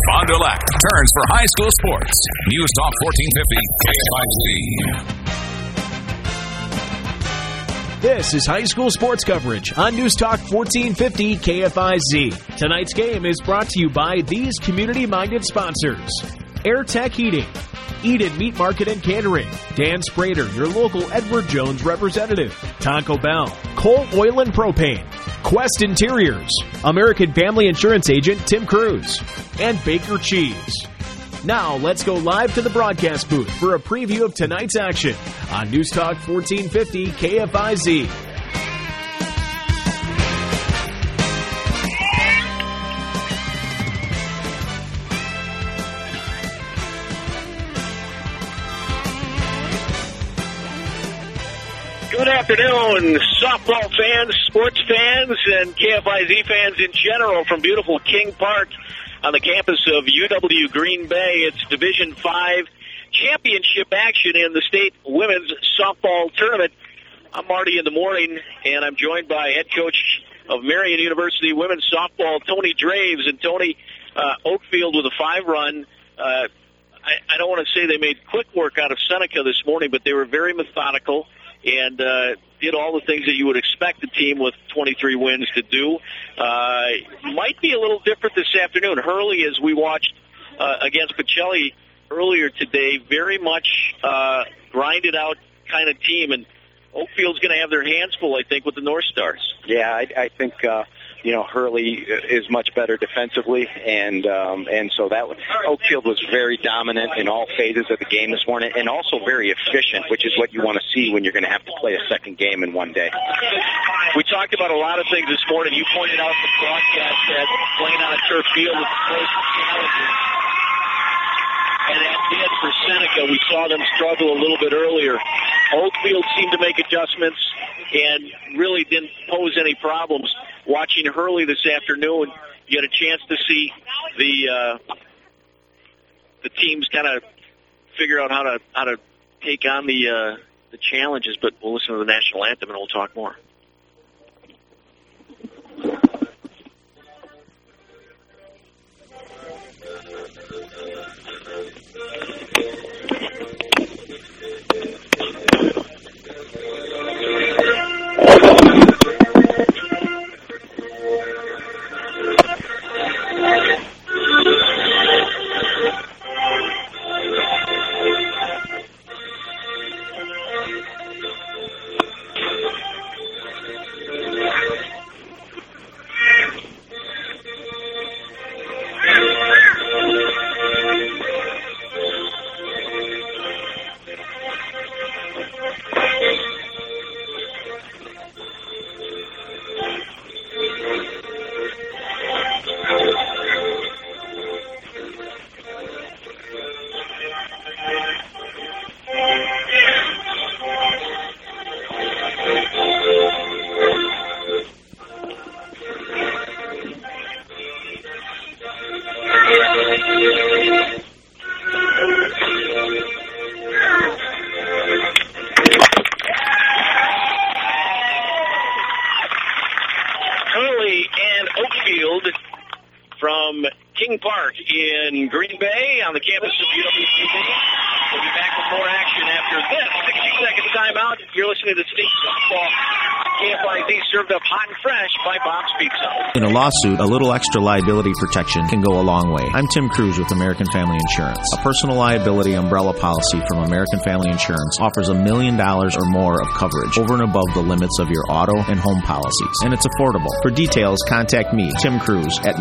Fond du Lac turns for high school sports. News Talk 1450 KFIZ. This is high school sports coverage on News Talk 1450 KFIZ. Tonight's game is brought to you by these community-minded sponsors: Air Tech Heating, Eden Meat Market and Catering, Dan Sprader, your local Edward Jones representative, Taco Bell, Cole Oil and Propane, Quest Interiors, American Family Insurance Agent Tim Cruz, and Baker Cheese. Now let's go live to the broadcast booth for a preview of tonight's action on News Talk 1450 KFIZ. Good afternoon, softball fans, sports fans, and KFIZ fans in general from beautiful King Park on the campus of UW Green Bay. It's Division V championship action in the state women's softball tournament. I'm Marty in the morning, and I'm joined by head coach of Marian University women's softball, Tony Draves. And Tony, Oakfield with a 5-run. I don't want to say they made quick work out of Seneca this morning, but they were very methodical and did all the things that you would expect a team with 23 wins to do. Might be a little different this afternoon. Hurley, as we watched against Pacelli earlier today, very much grinded out kind of team, and Oakfield's going to have their hands full, I think, with the North Stars. Yeah, I think Hurley is much better defensively, and so that Oakfield was very dominant in all phases of the game this morning, and also very efficient, which is what you want to see when you're going to have to play a second game in one day. We talked about a lot of things this morning. You pointed out the broadcast that playing on a turf field is close to challenging. And that did for Seneca. We saw them struggle a little bit earlier. Oakfield seemed to make adjustments and really didn't pose any problems. Watching Hurley this afternoon, you had a chance to see the teams kind of figure out how to take on the challenges. But we'll listen to the national anthem and we'll talk more. From King Park in Green Bay on the campus of UWCB. We'll be back with more action after this 60-second timeout. You're listening to State Softball. KFIZ served up hot and fresh by Bob's Pizza. In a lawsuit, a little extra liability protection can go a long way. I'm Tim Cruz with American Family Insurance. A personal liability umbrella policy from American Family Insurance offers $1 million or more of coverage over and above the limits of your auto and home policies. And it's affordable. For details, contact me, Tim Cruz, at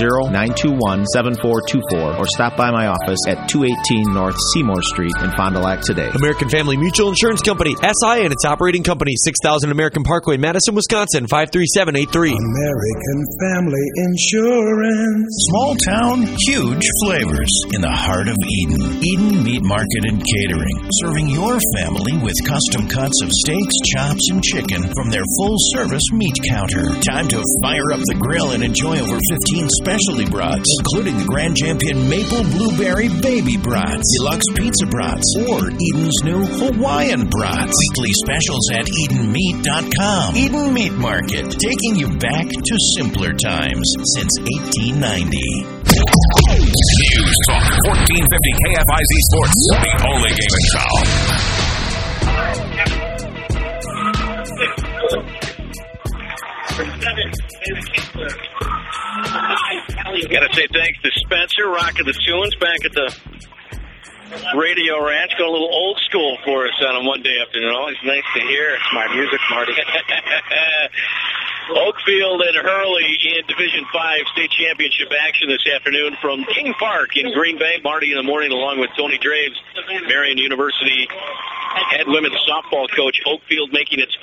920-921-7424 or stop by my office at 218 North Seymour Street in Fond du Lac today. American Family Mutual Insurance Company, SI, and its operating company, 6000 American Parkway, Madison, Wisconsin, 53783. American Family Insurance. Small town, huge flavors in the heart of Eden. Eden Meat Market and Catering, serving your family with custom cuts of steaks, chops, and chicken from their full-service meat counter. Time to fire up the grill and enjoy over 15 specialty brats, including the Grand Champion Maple Blueberry Baby Brats, Deluxe Pizza Brats, or Eden's new Hawaiian Brats. Weekly specials at EdenMeat.com. Eden Meat Market, taking you back to simpler times since 1890. 1450 KFIZ Sports, the only game in town. Gotta say thanks to Spencer, rocking the tunes back at the Radio Ranch, going a little old school for us on a Monday afternoon. Always nice to hear. It's my music, Marty. Oakfield and Hurley in Division 5 state championship action this afternoon from King Park in Green Bay. Marty in the morning along with Tony Draves, Marian University head women's softball coach. Oakfield making its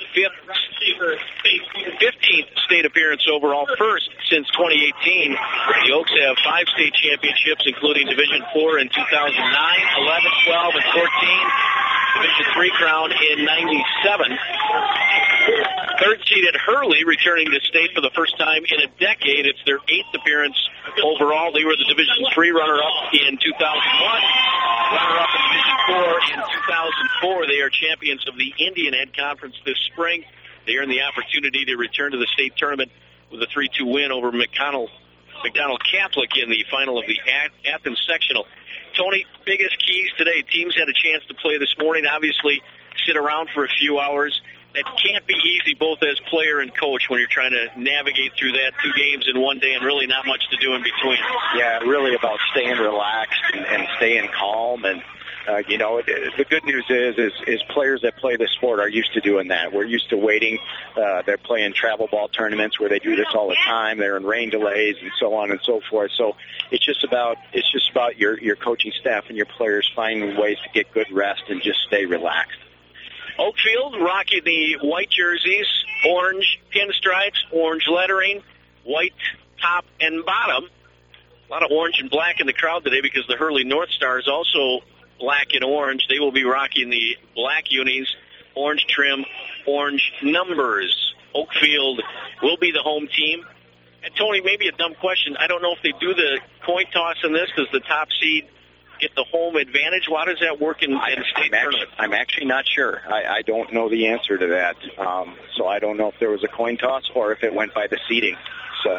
15th state appearance overall, first since 2018. The Oaks have 5 state championships, including Division 4 in 2009, 11, 12, and 14. Division 3 crown in 97. Third seeded Hurley returning to state for the first time in a decade. It's their 8th appearance overall. They were the Division 3 runner-up in 2001. Runner-up in Division 4 in 2004. They are champions of the Indian Head Conference this spring. They earned the opportunity to return to the state tournament with a 3-2 win over McDonald Catholic in the final of the Athens sectional. Tony, biggest keys today. Teams had a chance to play this morning. Obviously, sit around for a few hours. That can't be easy, both as player and coach, when you're trying to navigate through that 2 games in one day and really not much to do in between. Yeah, really about staying relaxed and staying calm. And, the good news is players that play this sport are used to doing that. We're used to waiting. They're playing travel ball tournaments where they do this all the time. They're in rain delays and so on and so forth. So it's just about your coaching staff and your players finding ways to get good rest and just stay relaxed. Oakfield rocking the white jerseys, orange pinstripes, orange lettering, white top and bottom. A lot of orange and black in the crowd today because the Hurley North Star is also black and orange. They will be rocking the black unis, orange trim, orange numbers. Oakfield will be the home team. And Tony, maybe a dumb question. I don't know if they do the coin toss in this. Does the top seed get the home advantage? How does that work in state tournament? I'm actually not sure. I don't know the answer to that. So I don't know if there was a coin toss or if it went by the seeding. So,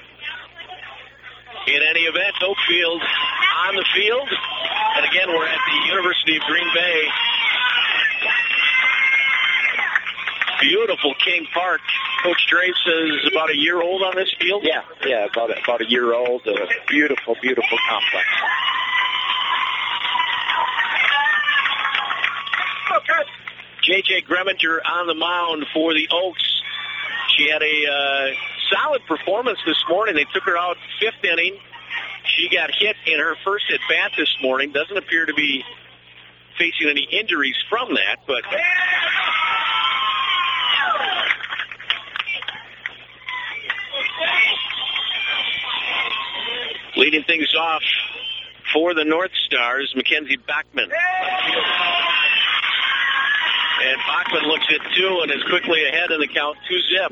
in any event, Oakfield on the field. And again, we're at the University of Green Bay. Beautiful King Park. Coach Draves is about a year old on this field? Yeah, about a year old. A beautiful, beautiful complex. J.J. Greminger on the mound for the Oaks. She had a solid performance this morning. They took her out 5th inning. She got hit in her first at-bat this morning. Doesn't appear to be facing any injuries from that, but leading things off for the North Stars, Mackenzie Bachman. And Bachman looks at 2 and is quickly ahead in the count, 2-0.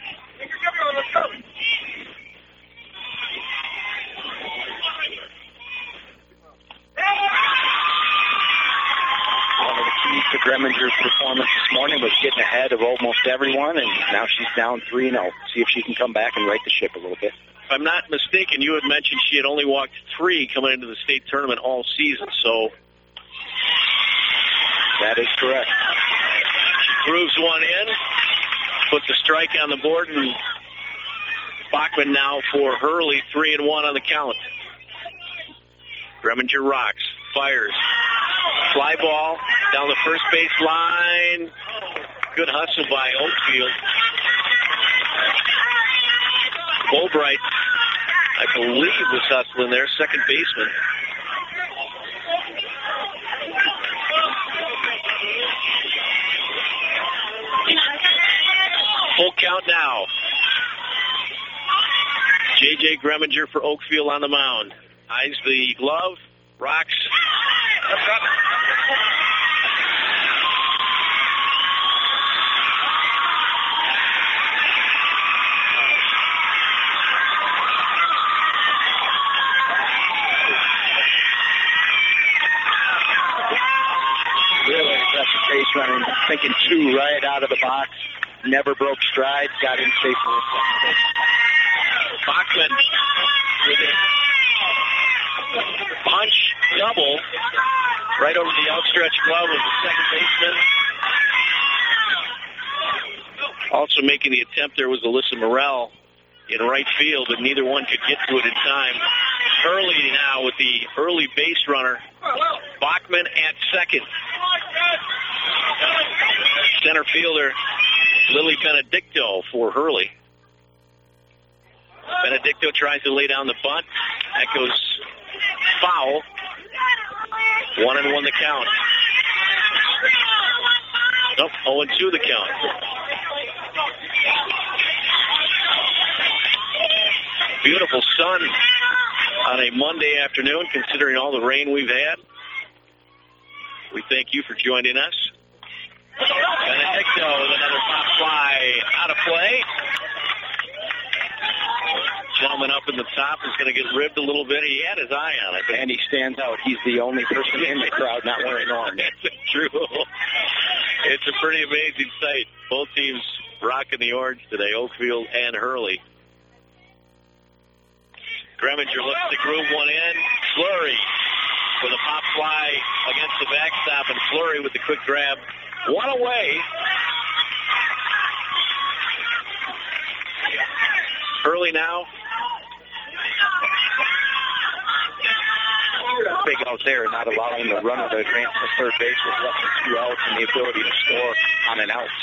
One of the keys to Greminger's performance this morning was getting ahead of almost everyone, and now she's down 3-0. See if she can come back and right the ship a little bit. If I'm not mistaken, you had mentioned she had only walked 3 coming into the state tournament all season, so that is correct. She grooves one in, puts a strike on the board, and Bachman now for Hurley, 3-1 on the count. Greminger rocks, fires, fly ball down the first base line. Good hustle by Oakfield. Fulbright, I believe, was hustling there, second baseman. Full count now. J.J. Greminger for Oakfield on the mound. Eyes the glove, rocks. Really impressive base running, thinking 2 right out of the box. Never broke stride, got in safely. Bachman with it. punch double right over the outstretched glove of the second baseman. Also making the attempt there was Alyssa Morrell in right field, but neither one could get to it in time. Hurley now with the early base runner. Bachman at second. Center fielder Lily Benedicto for Hurley. Benedicto tries to lay down the bunt. That goes foul. 1-1 the count. Nope, 0-2 the count. Beautiful sun on a Monday afternoon, considering all the rain we've had. We thank you for joining us. Benedicto with another pop fly out of play. Gentleman up in the top is going to get ribbed a little bit. He had his eye on it. And he stands out. He's the only person in the crowd not wearing orange. That's true. It's a pretty amazing sight. Both teams rocking the orange today, Oakfield and Hurley. Greminger looks to groove one in. Fleury with a pop fly against the backstop, and Fleury with the quick grab. One away. Hurley now. Big out there, not allowing the runner to advance to third base with less than 2 outs and the ability to score on an out.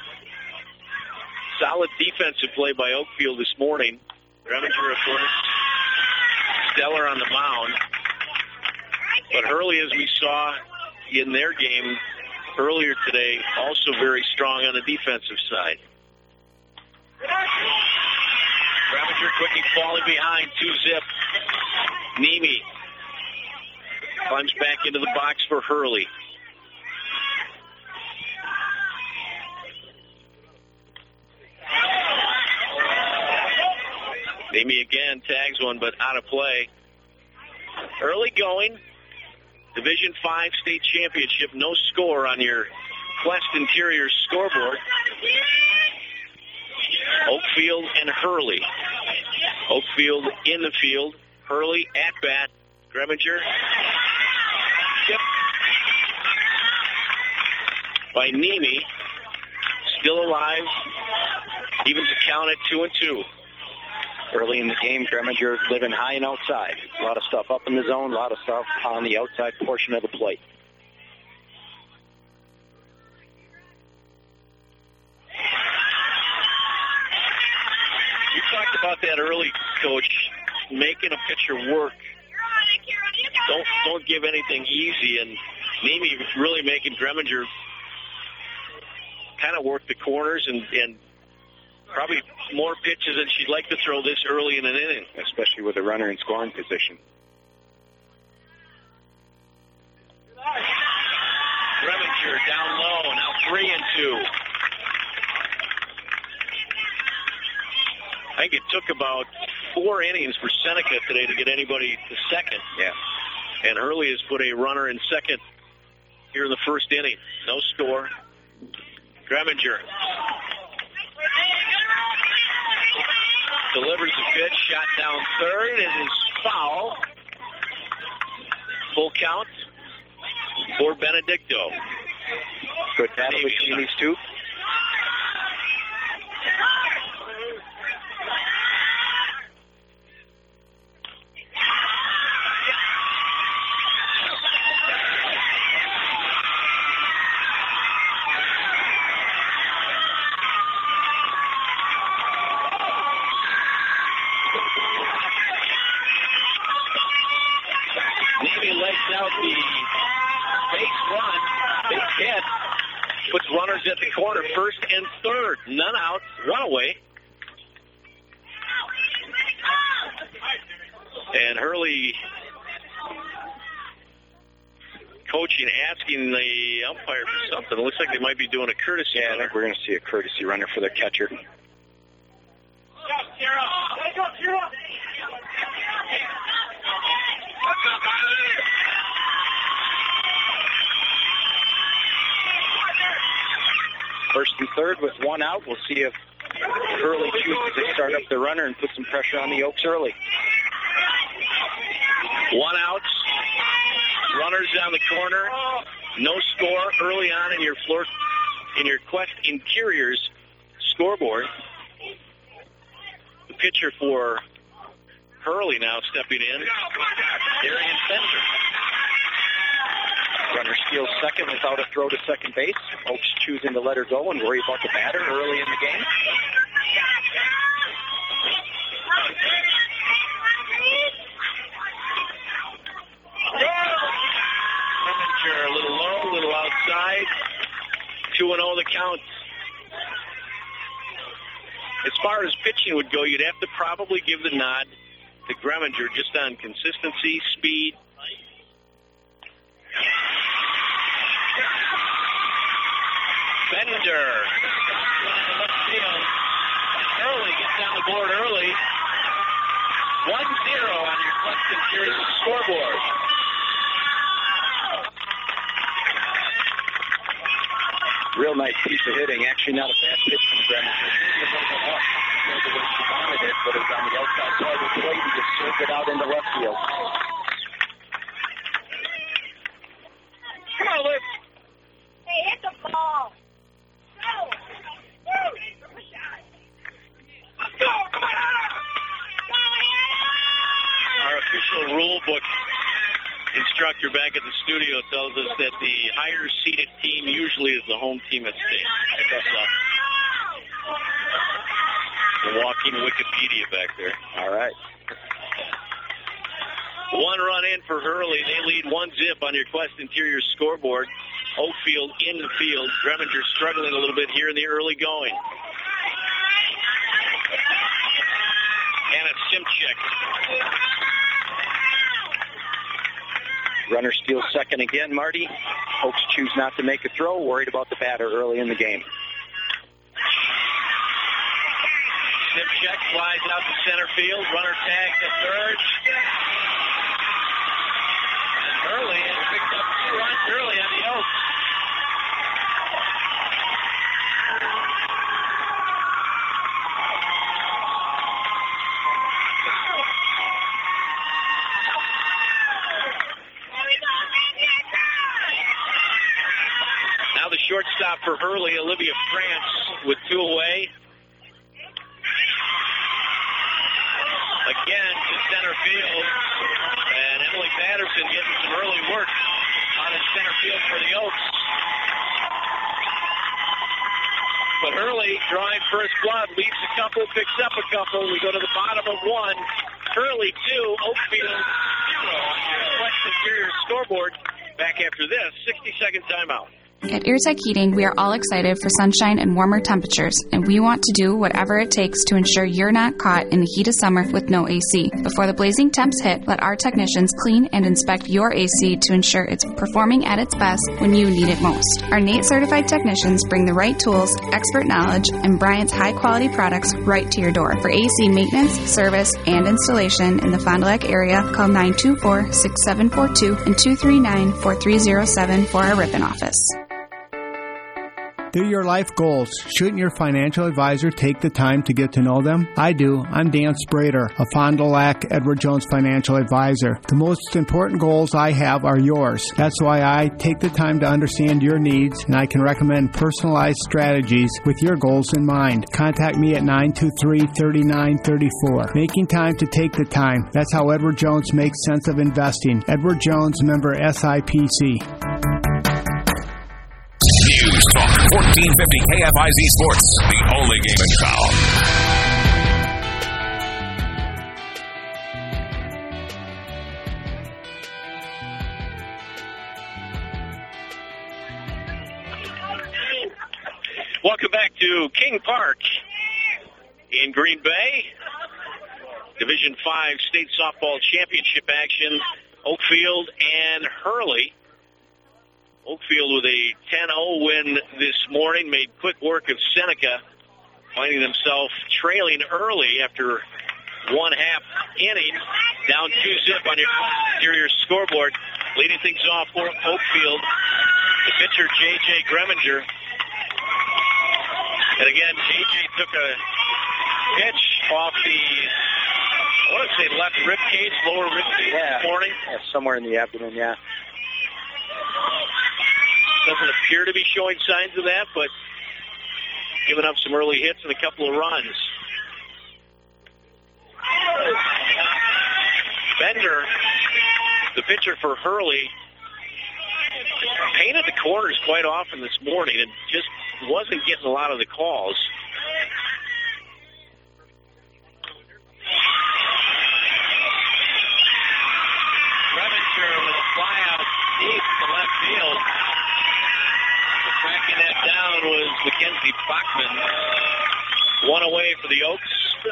Solid defensive play by Oakfield this morning. Greminger, of course, stellar on the mound. But Hurley, as we saw in their game earlier today, also very strong on the defensive side. Greminger quickly falling behind, 2-zip. Nemi climbs back into the box for Hurley. Nemi again tags one, but out of play. Early going. Division 5 state championship. No score on your Quest Interior scoreboard. Oakfield and Hurley. Oakfield in the field. Hurley at bat. Greminger. Skip by Nemi. Still alive. Even to count at 2-2. Early in the game, Greminger living high and outside. A lot of stuff up in the zone, a lot of stuff on the outside portion of the plate. You talked about that early, Coach, making a pitcher work. Don't give anything easy, and Nemi really making Greminger kind of work the corners and probably more pitches than she'd like to throw this early in an inning. Especially with a runner in scoring position. Greminger down low, now 3-2. I think it took about 4 innings for Seneca today to get anybody to second. Yeah. And Hurley has put a runner in second here in the first inning. No score. Greminger delivers the pitch, shot down third. It is foul. Full count for Benedicto. Good battle between these two. At the corner, first and third. None out, one away. And Hurley coaching, asking the umpire for something. It looks like they might be doing a courtesy. Yeah, I think we're going to see a courtesy runner for the catcher. First and third with one out. We'll see if Hurley chooses to start up the runner and put some pressure on the Oaks early. One out. on the corner. No score early on in your Quest Interiors scoreboard. The pitcher for Hurley now stepping in, Darian Fender. Runner steals second without a throw to second base. Oaks choosing to let her go and worry about the batter early in the game. Preminger a little low, a little outside. 2-0 the count. As far as pitching would go, you'd have to probably give the nod to Greminger just on consistency, speed. Bender. Early gets down the board early. 1-0 on your Quest Interiors scoreboard. Real nice piece of hitting. Actually, not a bad pitch from Greminger. The way she wanted it, but it was on the outside part of the plate and just served it out into left field. Come on, Liv. Hey, hit the ball. Our official rule book instructor back at the studio tells us that the higher seeded team usually is the home team at state. That's the walking Wikipedia back there. All right. 1 run in for Hurley. They lead 1-0 on your Quest Interior scoreboard. Oakfield in the field. Greminger struggling a little bit here in the early going. Anna Simchek. Runner steals second again, Marty. Oaks choose not to make a throw, worried about the batter early in the game. Simchek flies out to center field. Runner tagged to third. And Hurley has picked up 2 runs early on the Oaks. Now the shortstop for Hurley, Olivia France, with 2 away. Again to center field. And Emily Patterson getting some early work out in center field for the Oaks. But Hurley drawing first blood, leaves a couple, picks up a couple. We go to the bottom of 1. Hurley 2, Oakfield 0 on your Quest Interior scoreboard. Back after this 60-second timeout. At Airtech Heating, we are all excited for sunshine and warmer temperatures, and we want to do whatever it takes to ensure you're not caught in the heat of summer with no AC. Before the blazing temps hit, let our technicians clean and inspect your AC to ensure it's performing at its best when you need it most. Our NATE certified technicians bring the right tools, expert knowledge, and Bryant's high-quality products right to your door. For AC maintenance, service, and installation in the Fond du Lac area, call 924-6742 and 239-4307 for our Ripon office. They're your life goals. Shouldn't your financial advisor take the time to get to know them? I do. I'm Dan Sprader, a Fond du Lac Edward Jones financial advisor. The most important goals I have are yours. That's why I take the time to understand your needs, and I can recommend personalized strategies with your goals in mind. Contact me at 923-3934. Making time to take the time. That's how Edward Jones makes sense of investing. Edward Jones, member SIPC. News Talk 1450 KFIZ Sports, the only game in town. Welcome back to King Park in Green Bay. Division 5 State Softball Championship action. Oakfield and Hurley. Oakfield with a 10-0 win this morning, made quick work of Seneca, finding themselves trailing early after 1/2 inning, down 2-0 on your interior scoreboard. Leading things off for Oakfield, the pitcher J.J. Greminger. And again, J.J. took a pitch off the, I want to say left rib cage, lower rib cage this morning. Yeah, somewhere in the abdomen, yeah. doesn't appear to be showing signs of that, but giving up some early hits and a couple of runs. Bender, the pitcher for Hurley, painted the corners quite often this morning and just wasn't getting a lot of the calls. Reventure with a fly out deep to left field. Tracking that down was Mackenzie Bachman. One away for the Oaks.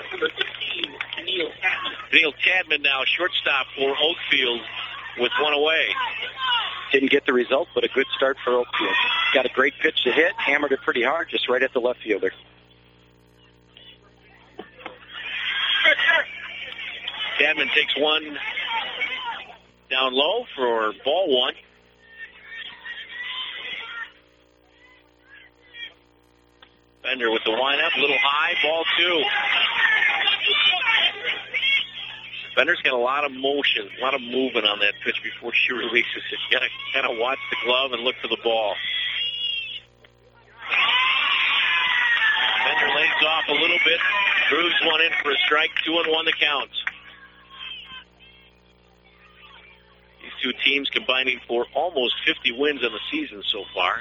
Neil Tadman now, shortstop for Oakfield with one away. Didn't get the result, but a good start for Oakfield. Got a great pitch to hit, hammered it pretty hard, just right at the left fielder. Tadman takes one down low for ball one. Bender with the windup, a little high, ball two. Bender's got a lot of motion, a lot of movement on that pitch before she releases it. You got to kind of watch the glove and look for the ball. Bender lays off a little bit, grooves one in for a strike, 2-1 the count. These two teams combining for almost 50 wins in the season so far.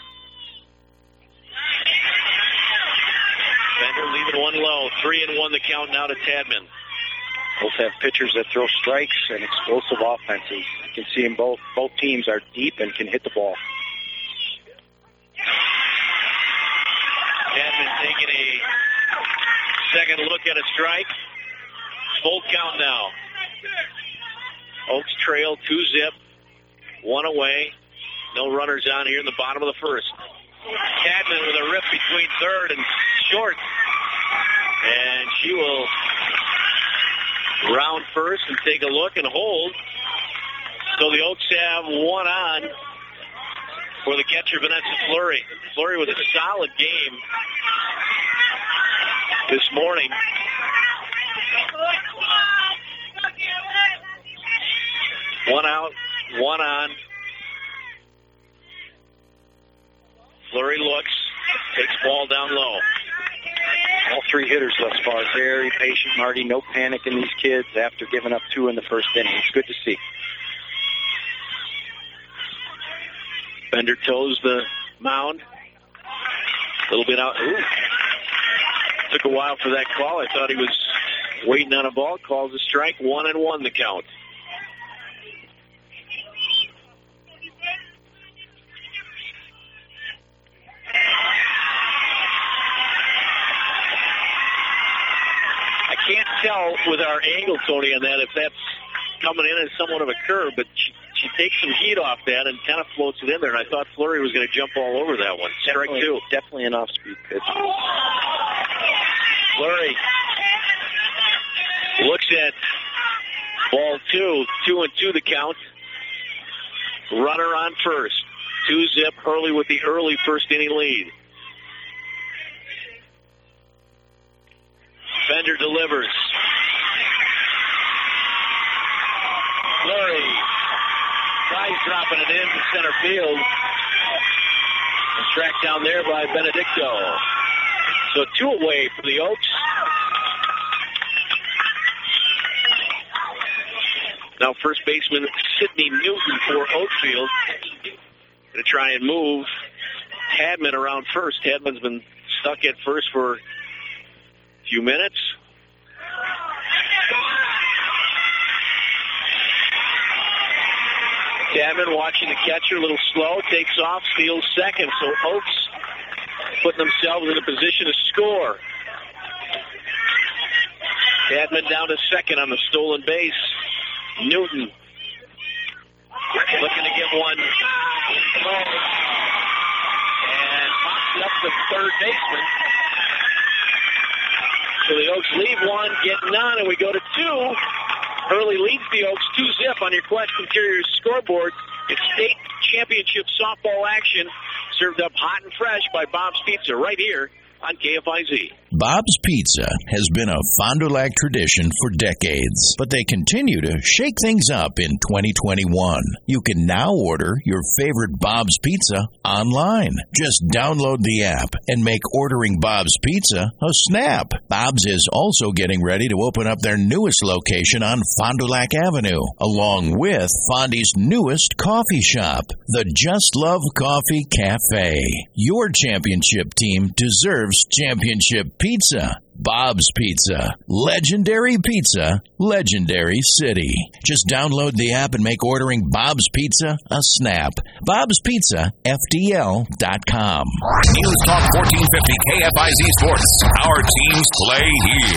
Bender leaving one low, 3-1 the count now to Tadman. Both have pitchers that throw strikes and explosive offenses. You can see them both. Both teams are deep and can hit the ball. Tadman taking a second look at a strike. Full count now. Oaks trail 2-0. One away. No runners on here in the bottom of the first. Tadman with a rip between third and short. And she will round first and take a look and hold. So the Oaks have one on for the catcher, Vanessa Fleury. Fleury with a solid game this morning. One out, one on. Fleury looks, takes ball down low. All three hitters thus far very patient, Marty. No panic in these kids after giving up two in the first inning. It's good to see. Bender toes the mound. A little bit out. Ooh. Took a while for that call. I thought he was waiting on a ball. Calls a strike. 1-1 the count. Can't tell with our angle, Tony, on that if that's coming in as somewhat of a curve, but she takes some heat off that and kind of floats it in there, and I thought Fleury was going to jump all over that one. Strike two. Definitely an off-speed pitch. Fleury looks at ball two. 2-2 the count. Runner on first. 2-0 early with the early first inning lead. Bender delivers. Fleury tries dropping it into center field. And tracked down there by Benedicto. So two away for the Oaks. Now first baseman Sidney Newton for Oakfield. Going to try and move Tadman around first. Tadman's been stuck at first for few minutes. Tadman watching the catcher, a little slow, takes off, steals second. So Oaks putting themselves in a position to score. Tadman down to second on the stolen base. Newton looking to get one low and pops it up to third baseman. So the Oaks leave one, get none, and we go to two. Hurley leads the Oaks 2-0 on your Quest Interiors scoreboard. It's state championship softball action served up hot and fresh by Bob's Pizza right here on KFIZ. Bob's Pizza has been a Fond du Lac tradition for decades, but they continue to shake things up in 2021. You can now order your favorite Bob's Pizza online. Just download the app and make ordering Bob's Pizza a snap. Bob's is also getting ready to open up their newest location on Fond du Lac Avenue, along with Fondy's newest coffee shop, the Just Love Coffee Cafe. Your championship team deserves championship pizza. Bob's Pizza. Legendary pizza, legendary city. Just download the app and make ordering Bob's Pizza a snap. Bob'sPizzaFTL.com. News Talk 1450 KFIZ Sports. Our teams play here.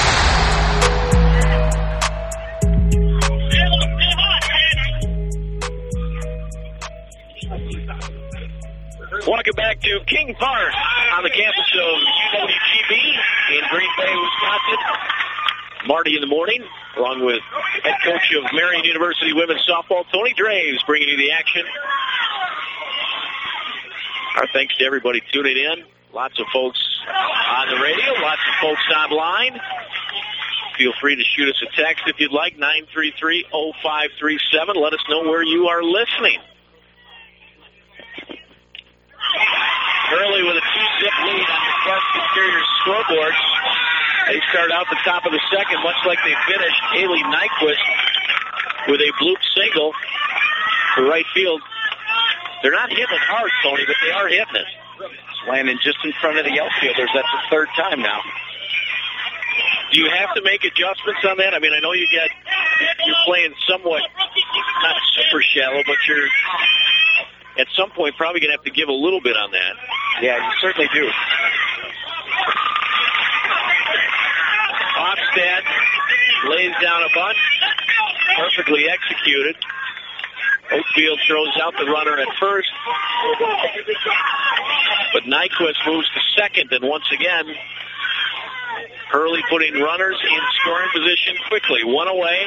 Welcome back to King Park on the campus of UWGB in Green Bay, Wisconsin. Marty in the morning, along with head coach of Marion University women's softball, Tony Draves, bringing you the action. Our thanks to everybody tuning in. Lots of folks on the radio, lots of folks online. Feel free to shoot us a text if you'd like, 933-0537. Let us know where you are listening. Hurley with a 2-zip lead on the Quest Interior scoreboard. They start out the top of the second, much like they finished. Haley Nyquist with a bloop single to right field. They're not hitting it hard, Tony, but they are hitting it. It's landing just in front of the outfielders. That's the third time now. Do you have to make adjustments on that? I mean, I know you're playing somewhat, not super shallow, but you're at some point probably going to have to give a little bit on that. Yeah, you certainly do. Hofstad lays down a bunt. Perfectly executed. Oakfield throws out the runner at first. But Nyquist moves to second, and once again, Hurley putting runners in scoring position quickly. One away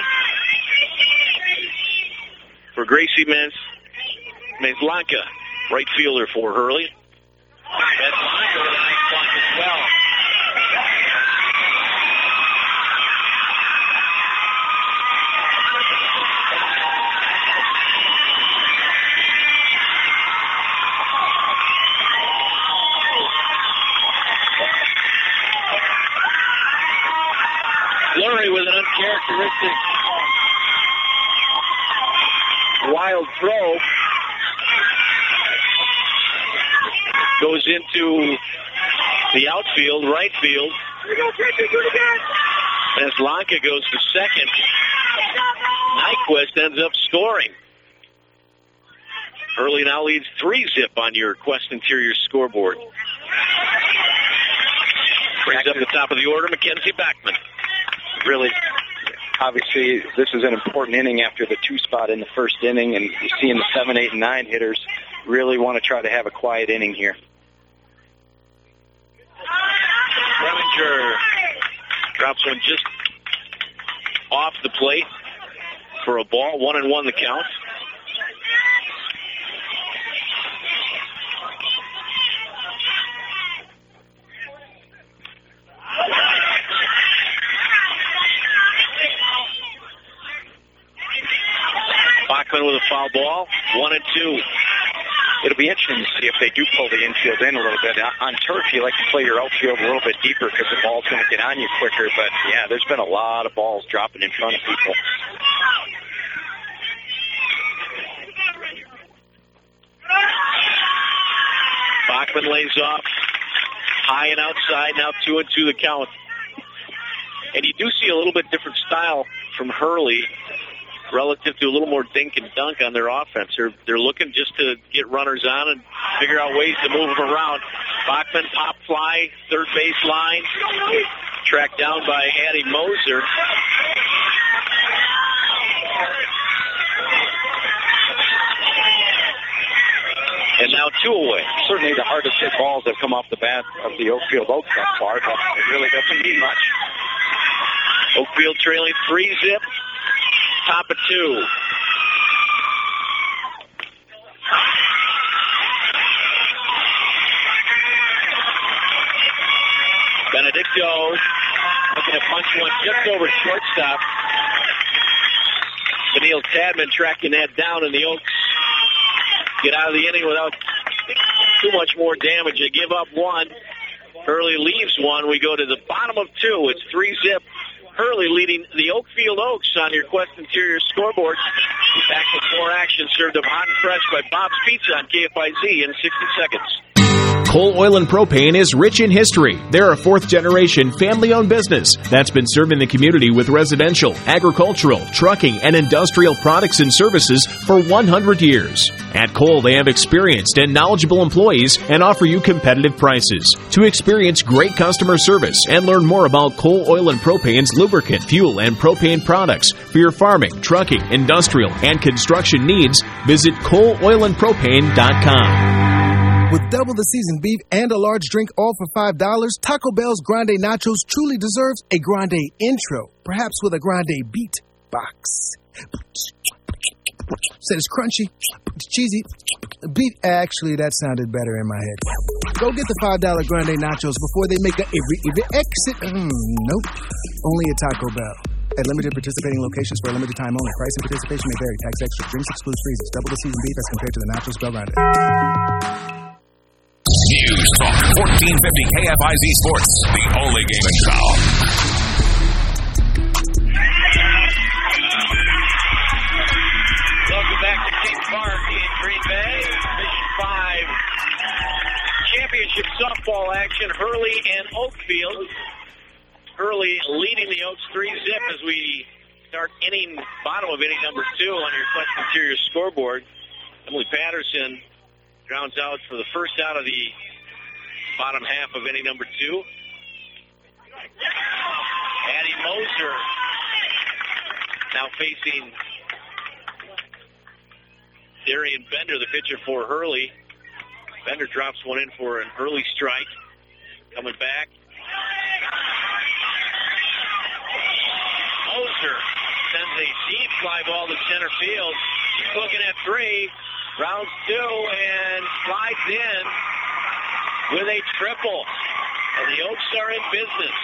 for Gracie Maslanka, right fielder for Hurley. Maslanka with a nice bunt as well. Fleury with an uncharacteristic wild throw. Goes into the outfield, right field. Maslanka goes to second. Nyquist ends up scoring. Hurley now leads 3-zip on your Quest Interior scoreboard. Brings up the top of the order, Mackenzie Backman. Really, obviously, this is an important inning after the 2-spot in the first inning, and you're seeing the 7, 8, and 9 hitters really want to try to have a quiet inning here. Reminger drops one just off the plate for a ball. 1-1 the count. Bachman with a foul ball. 1-2. It'll be interesting to see if they do pull the infield in a little bit. On turf, you like to play your outfield a little bit deeper because the ball's going to get on you quicker. But, yeah, there's been a lot of balls dropping in front of people. Bachman lays off high and outside. Now 2-2 the count. And you do see a little bit different style from Hurley relative to a little more dink and dunk on their offense. They're looking just to get runners on and figure out ways to move them around. Bachman pop fly, third base line, tracked down by Addie Moser. And now 2 away. Certainly the hardest hit balls have come off the bat of the Oakfield Oaks thus far, but it really doesn't mean much. Oakfield trailing 3-zip. Top of 2. goes. Looking to punch one just over shortstop. Neil Tadman tracking that down, and the Oaks get out of the inning without too much more damage. They give up one. Hurley leaves one. We go to the bottom of two. It's 3-zip. Hurley leading the Oakfield Oaks on your Quest Interior scoreboard. Back with more action, served up hot and fresh by Bob's Pizza on KFIZ in 60 seconds. Cole Oil and Propane is rich in history. They're a fourth-generation, family-owned business that's been serving the community with residential, agricultural, trucking, and industrial products and services for 100 years. At Cole, they have experienced and knowledgeable employees and offer you competitive prices. To experience great customer service and learn more about Cole Oil and Propane's lubricant, fuel, and propane products for your farming, trucking, industrial, and construction needs, visit ColeOilAndPropane.com. With double the seasoned beef and a large drink all for $5, Taco Bell's Grande Nachos truly deserves a Grande intro, perhaps with a Grande beat box. Said it's crunchy, it's cheesy. Beat, actually, that sounded better in my head. Go get the $5 Grande Nachos before they make a every exit. Nope, only at Taco Bell. At limited participating locations for a limited time only. Price and participation may vary. Tax extra. Drinks excludes freezes. Double the seasoned beef as compared to the Nachos Bell Grande. News Talk 1450 KFIZ Sports, the only game in town. Welcome back to King Park in Green Bay. Division 5 championship softball action. Hurley and Oakfield. Hurley leading the Oaks 3-zip as we start inning, bottom of inning number 2 on your Quest Interior scoreboard. Emily Patterson grounds out for the first out of the bottom half of inning number 2. Addie Moser now facing Darian Bender, the pitcher for Hurley. Bender drops one in for an early strike. Coming back. Moser sends a deep fly ball to center field. He's looking at 3. Rounds 2 and slides in with a triple. And the Oaks are in business.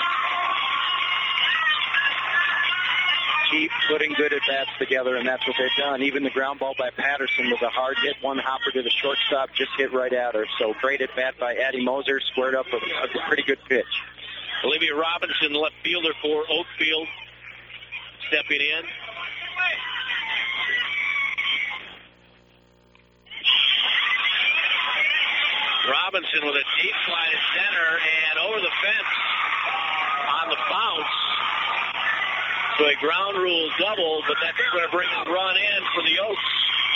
Keep putting good at-bats together, and that's what they've done. Even the ground ball by Patterson was a hard hit. One hopper to the shortstop, just hit right at her. So great at-bat by Addie Moser, squared up a pretty good pitch. Olivia Robinson, left fielder for Oakfield, stepping in. Robinson with a deep fly to center and over the fence on the bounce. So a ground rule double, but that's going to bring a run in for the Oaks.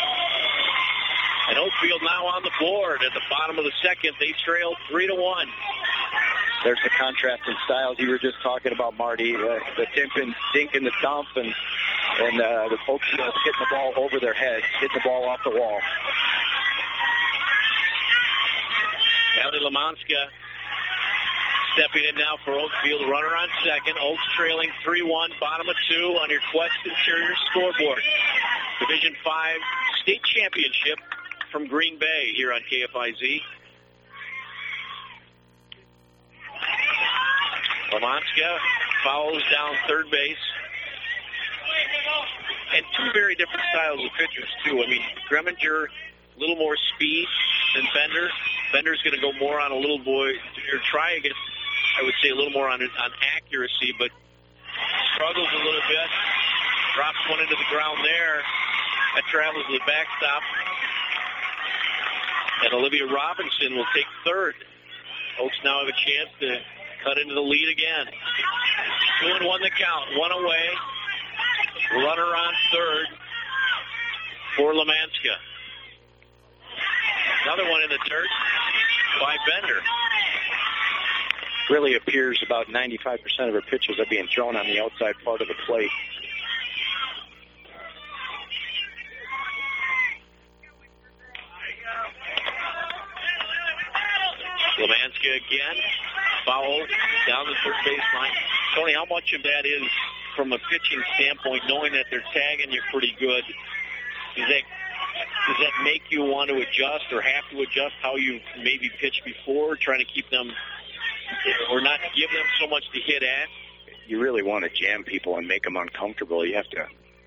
And Oakfield now on the board at the bottom of the second. They trail 3-1. There's the contrast in styles you were just talking about, Marty. The dink and the dump, and the Oakfield hitting the ball over their heads, hitting the ball off the wall. Ellie Lamanska stepping in now for Oakfield. Runner on second. Oaks trailing 3-1, bottom of 2 on your Quest Interior scoreboard. Division 5 state championship from Green Bay here on KFIZ. Lamanska fouls down third base. And 2 very different styles of pitchers, too. I mean, Greminger, a little more speed than Bender. Bender's going to go more on a little boy, or try again, I would say a little more on accuracy, but struggles a little bit. Drops one into the ground there. That travels to the backstop. And Olivia Robinson will take third. Oaks now have a chance to cut into the lead again. 2-1 the count. One away. Runner on third for Lamanska. Another one in the dirt by Bender. Really appears about 95% of her pitches are being thrown on the outside part of the plate. Lamanska again. Foul down the third baseline. Tony, how much of that is from a pitching standpoint, knowing that they're tagging you pretty good? Does that make you want to adjust or have to adjust how you maybe pitched before, trying to keep them or not give them so much to hit at. You really want to jam people and make them uncomfortable. You have to.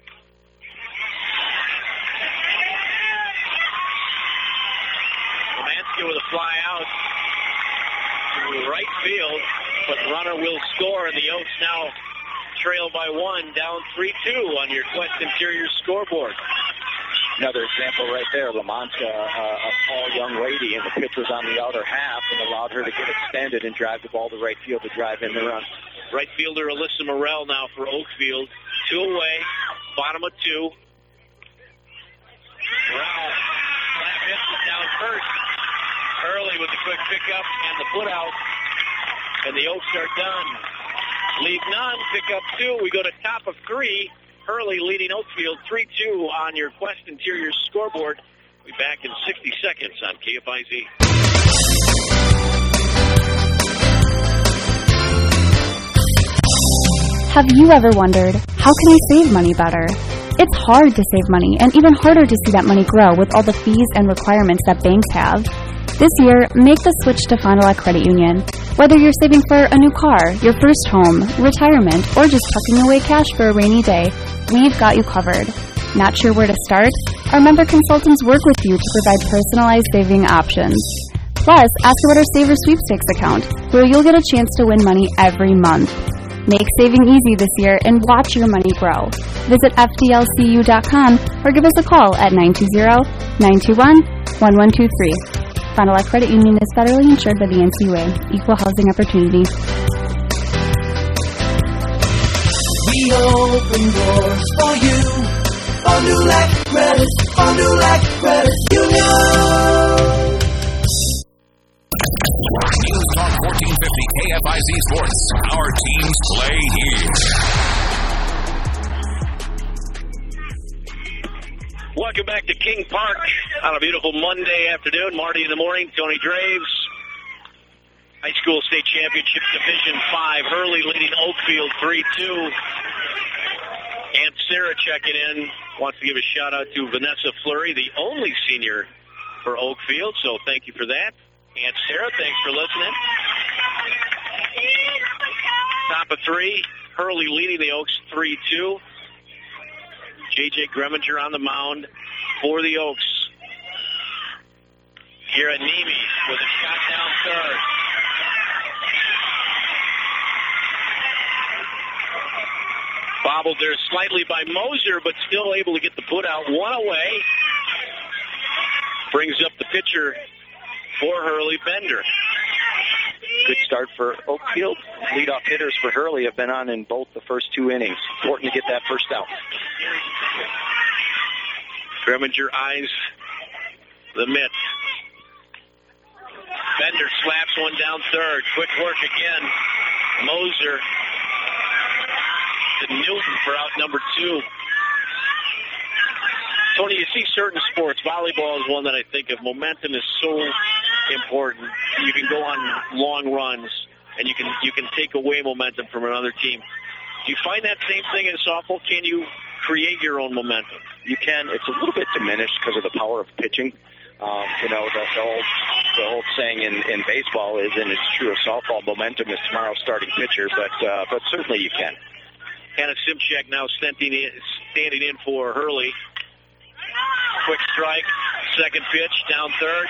Lemansky with a fly out to right field, but the runner will score, and the Oaks now trail by 1, down 3-2 on your Quest Interior scoreboard. Another example right there. Lamont's a tall young lady, and the pitch was on the outer half and allowed her to get extended and drive the ball to right field to drive in the run. Right fielder Alyssa Morrell now for Oakfield. 2 away, bottom of 2. Morrell, slap hit down first. Hurley with the quick pickup and the put out. And the Oaks are done. Leave none, pick up 2. We go to top of 3. Hurley leading Oakfield 3-2 on your Quest Interior scoreboard. We'll be back in 60 seconds on KFIZ. Have you ever wondered, how can I save money better? It's hard to save money and even harder to see that money grow with all the fees and requirements that banks have. This year, make the switch to Fond du Lac Credit Union. Whether you're saving for a new car, your first home, retirement, or just tucking away cash for a rainy day, we've got you covered. Not sure where to start? Our member consultants work with you to provide personalized saving options. Plus, ask about our Saver Sweepstakes account, where you'll get a chance to win money every month. Make saving easy this year and watch your money grow. Visit FDLCU.com or give us a call at 920-921-1123. Fond du Lac Credit Union is federally insured by the NCUA. Equal housing opportunity. We open doors for you. Fond du Lac Credit, Fond du Lac Credit Union. News Talk 1450 KFIZ Sports. Our teams play here. Welcome back to King Park on a beautiful Monday afternoon. Marty in the morning, Tony Draves. High School State Championship Division 5. Hurley leading Oakfield 3-2. Aunt Sarah checking in. Wants to give a shout out to Vanessa Fleury, the only senior for Oakfield. So thank you for that. Aunt Sarah, thanks for listening. Top of 3. Hurley leading the Oaks 3-2. J.J. Greminger on the mound for the Oaks. Kira Nemi with a shot down third. Bobbled there slightly by Moser, but still able to get the put out. 1 away. Brings up the pitcher for Hurley, Bender. Good start for Oakfield. Leadoff hitters for Hurley have been on in both the first 2 innings. Important to get that first out. Greminger eyes the mitt. Bender slaps one down third. Quick work again. Moser to Newton for out number 2. Tony, you see certain sports. Volleyball is one that I think of. Momentum is so important. You can go on long runs, and you can take away momentum from another team. Do you find that same thing in softball? Can you create your own momentum? You can. It's a little bit diminished because of the power of pitching. The old saying in baseball is, and it's true of softball, momentum is tomorrow's starting pitcher, but certainly you can. Hannah Simchak now standing in for Hurley. Quick strike, second pitch, down third.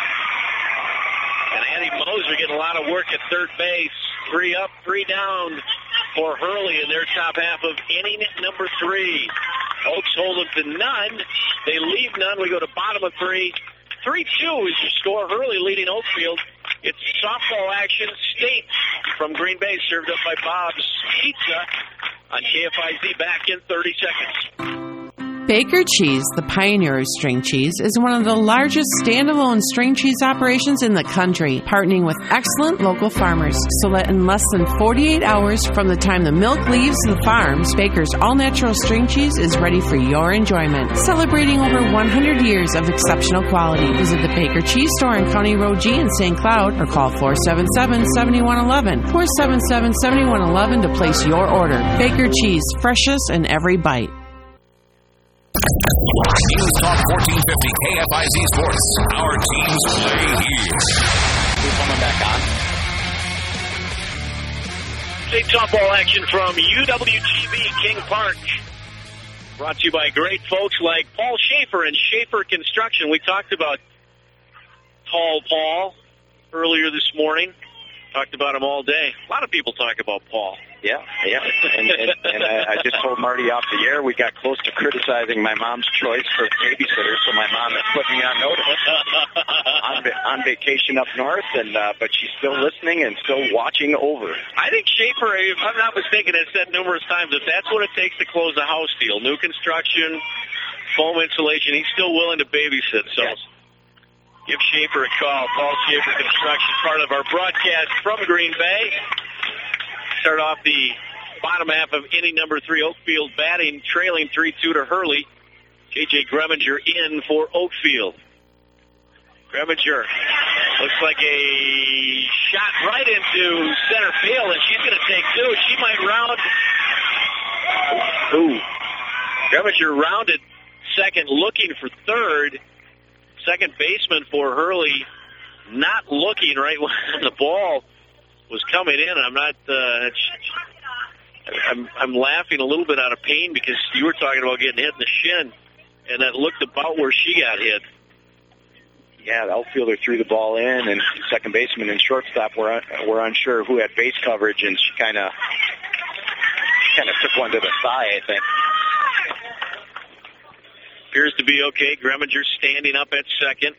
And Addie Moser getting a lot of work at third base. 3 up, 3 down for Hurley in their top half of inning number 3. Oaks hold them to none. They leave none. We go to bottom of 3. 3-2 is your score. Hurley leading Oakfield. It's softball action. State from Green Bay, served up by Bob's Pizza on KFIZ. Back in 30 seconds. Baker Cheese, the pioneer of string cheese, is one of the largest standalone string cheese operations in the country, partnering with excellent local farmers. So that in less than 48 hours from the time the milk leaves the farms, Baker's all-natural string cheese is ready for your enjoyment. Celebrating over 100 years of exceptional quality. Visit the Baker Cheese Store on County Road G in St. Cloud or call 477-7111. 477-7111 to place your order. Baker Cheese, freshness in every bite. News Talk 1450 KFIZ Sports. Our teams play here. We're coming back on. State softball action from UWTV King Park. Brought to you by great folks like Paul Schaefer and Schaefer Construction. We talked about Tall Paul earlier this morning. Talked about him all day. A lot of people talk about Paul. Yeah. And I just told Marty off the air we got close to criticizing my mom's choice for babysitter, so my mom has put me on notice. on vacation up north, but she's still listening and still watching over. I think Schaefer, if I'm not mistaken, has said numerous times that that's what it takes to close a house deal. New construction, foam insulation, he's still willing to babysit. So yes. Give Schaefer a call. Paul Schaefer Construction, part of our broadcast from Green Bay. Start off the bottom half of inning number 3. Oakfield batting, trailing 3-2 to Hurley. J.J. Greminger in for Oakfield. Greminger looks like a shot right into center field, and she's going to take 2. She might round. Ooh. Greminger rounded second, looking for third. Second baseman for Hurley not looking right when the ball was coming in. I'm laughing a little bit out of pain because you were talking about getting hit in the shin, and that looked about where she got hit. Yeah, the outfielder threw the ball in, and second baseman and shortstop were unsure who had base coverage, and she kind of took one to the thigh, I think. Appears to be okay. Greminger standing up at second.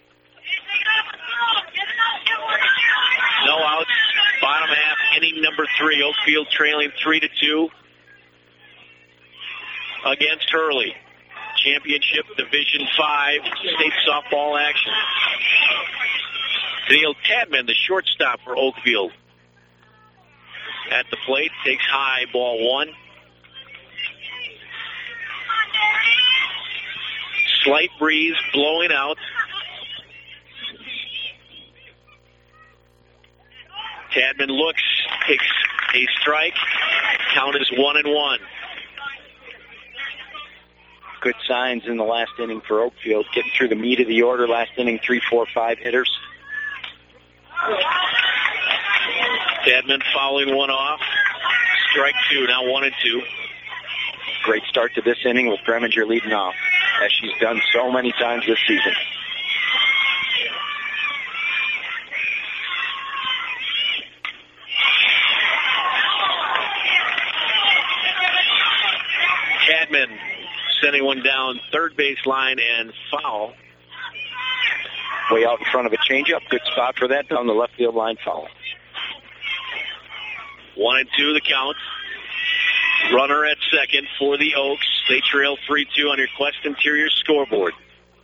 No outs. Bottom half, inning number 3. Oakfield trailing 3-2 against Hurley. Championship Division 5 state softball action. Daniel Tadman, the shortstop for Oakfield. At the plate, takes high, ball 1. Slight breeze blowing out. Tadman looks, takes a strike. Count is 1-1. Good signs in the last inning for Oakfield. Getting through the meat of the order. Last inning, 3, 4, 5 hitters. Tadman fouling one off. Strike 2, now 1-2. Great start to this inning with Greminger leading off, as she's done so many times this season. Tadman sending one down third base line and foul. Way out in front of a changeup. Good spot for that down the left field line, foul. 1-2 the count. Runner at second for the Oaks. They trail 3-2 on your Quest Interior scoreboard.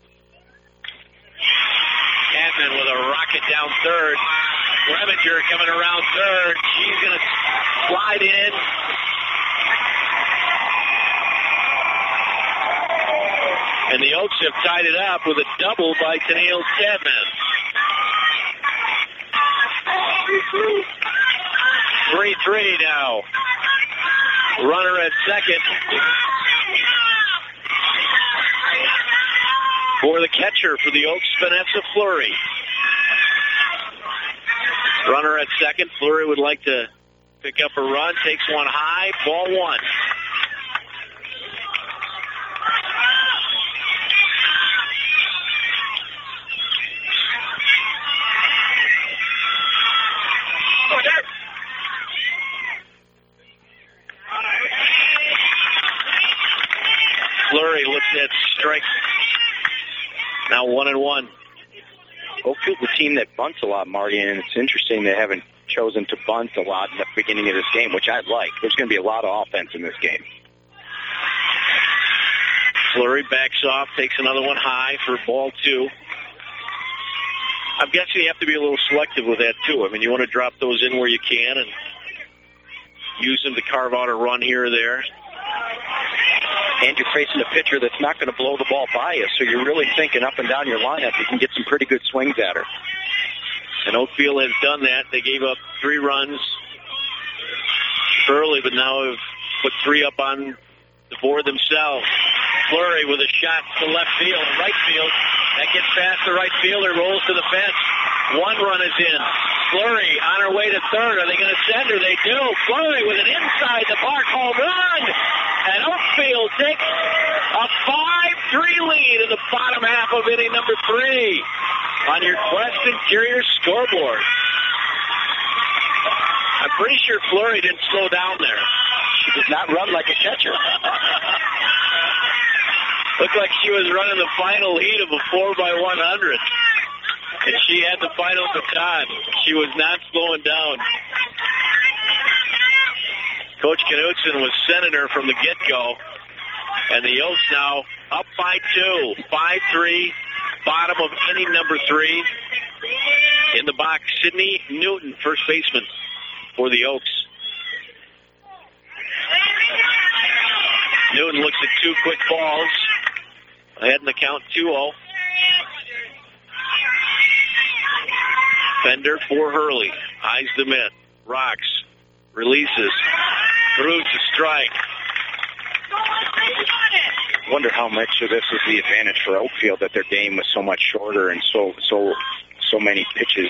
Tadman with a rocket down third. Greminger coming around third. She's going to slide in. And the Oaks have tied it up with a double by Tennille Tadman. 3-3 now. Runner at second for the catcher for the Oaks, Vanessa Fleury. Runner at second. Fleury would like to pick up a run. Takes one high. Ball 1. Fleury looks at strike. Now 1-1. Oakfield's a team that bunts a lot, Marty, and it's interesting they haven't chosen to bunt a lot in the beginning of this game, which I'd like. There's going to be a lot of offense in this game. Fleury backs off, takes another one high for ball 2. I'm guessing you have to be a little selective with that, too. I mean, you want to drop those in where you can and use them to carve out a run here or there. And you're facing a pitcher that's not going to blow the ball by you, so you're really thinking up and down your lineup. You can get some pretty good swings at her. And Oakfield has done that. They gave up 3 runs early, but now have put 3 up on the board themselves. Fleury with a shot to left field, right field. That gets past the right fielder, rolls to the fence. 1 run is in. Fleury on her way to third. Are they going to send her? They do. Fleury with an inside the park home run. And Oakfield takes a 5-3 lead in the bottom half of inning number 3 on your Quest Interior scoreboard. I'm pretty sure Fleury didn't slow down there. She did not run like a catcher. Looked like she was running the final heat of a 4x100. And she had the final baton. She was not slowing down. Coach Knudsen was sending her from the get-go. And the Oaks now up by 2. 5-3, bottom of inning number 3. In the box, Sydney Newton, first baseman for the Oaks. Newton looks at 2 quick balls. Ahead in the count, 2-0. Bender for Hurley. Eyes the mitt. Rocks. Releases. Through to strike. Wonder how much of this is the advantage for Oakfield, that their game was so much shorter and so many pitches.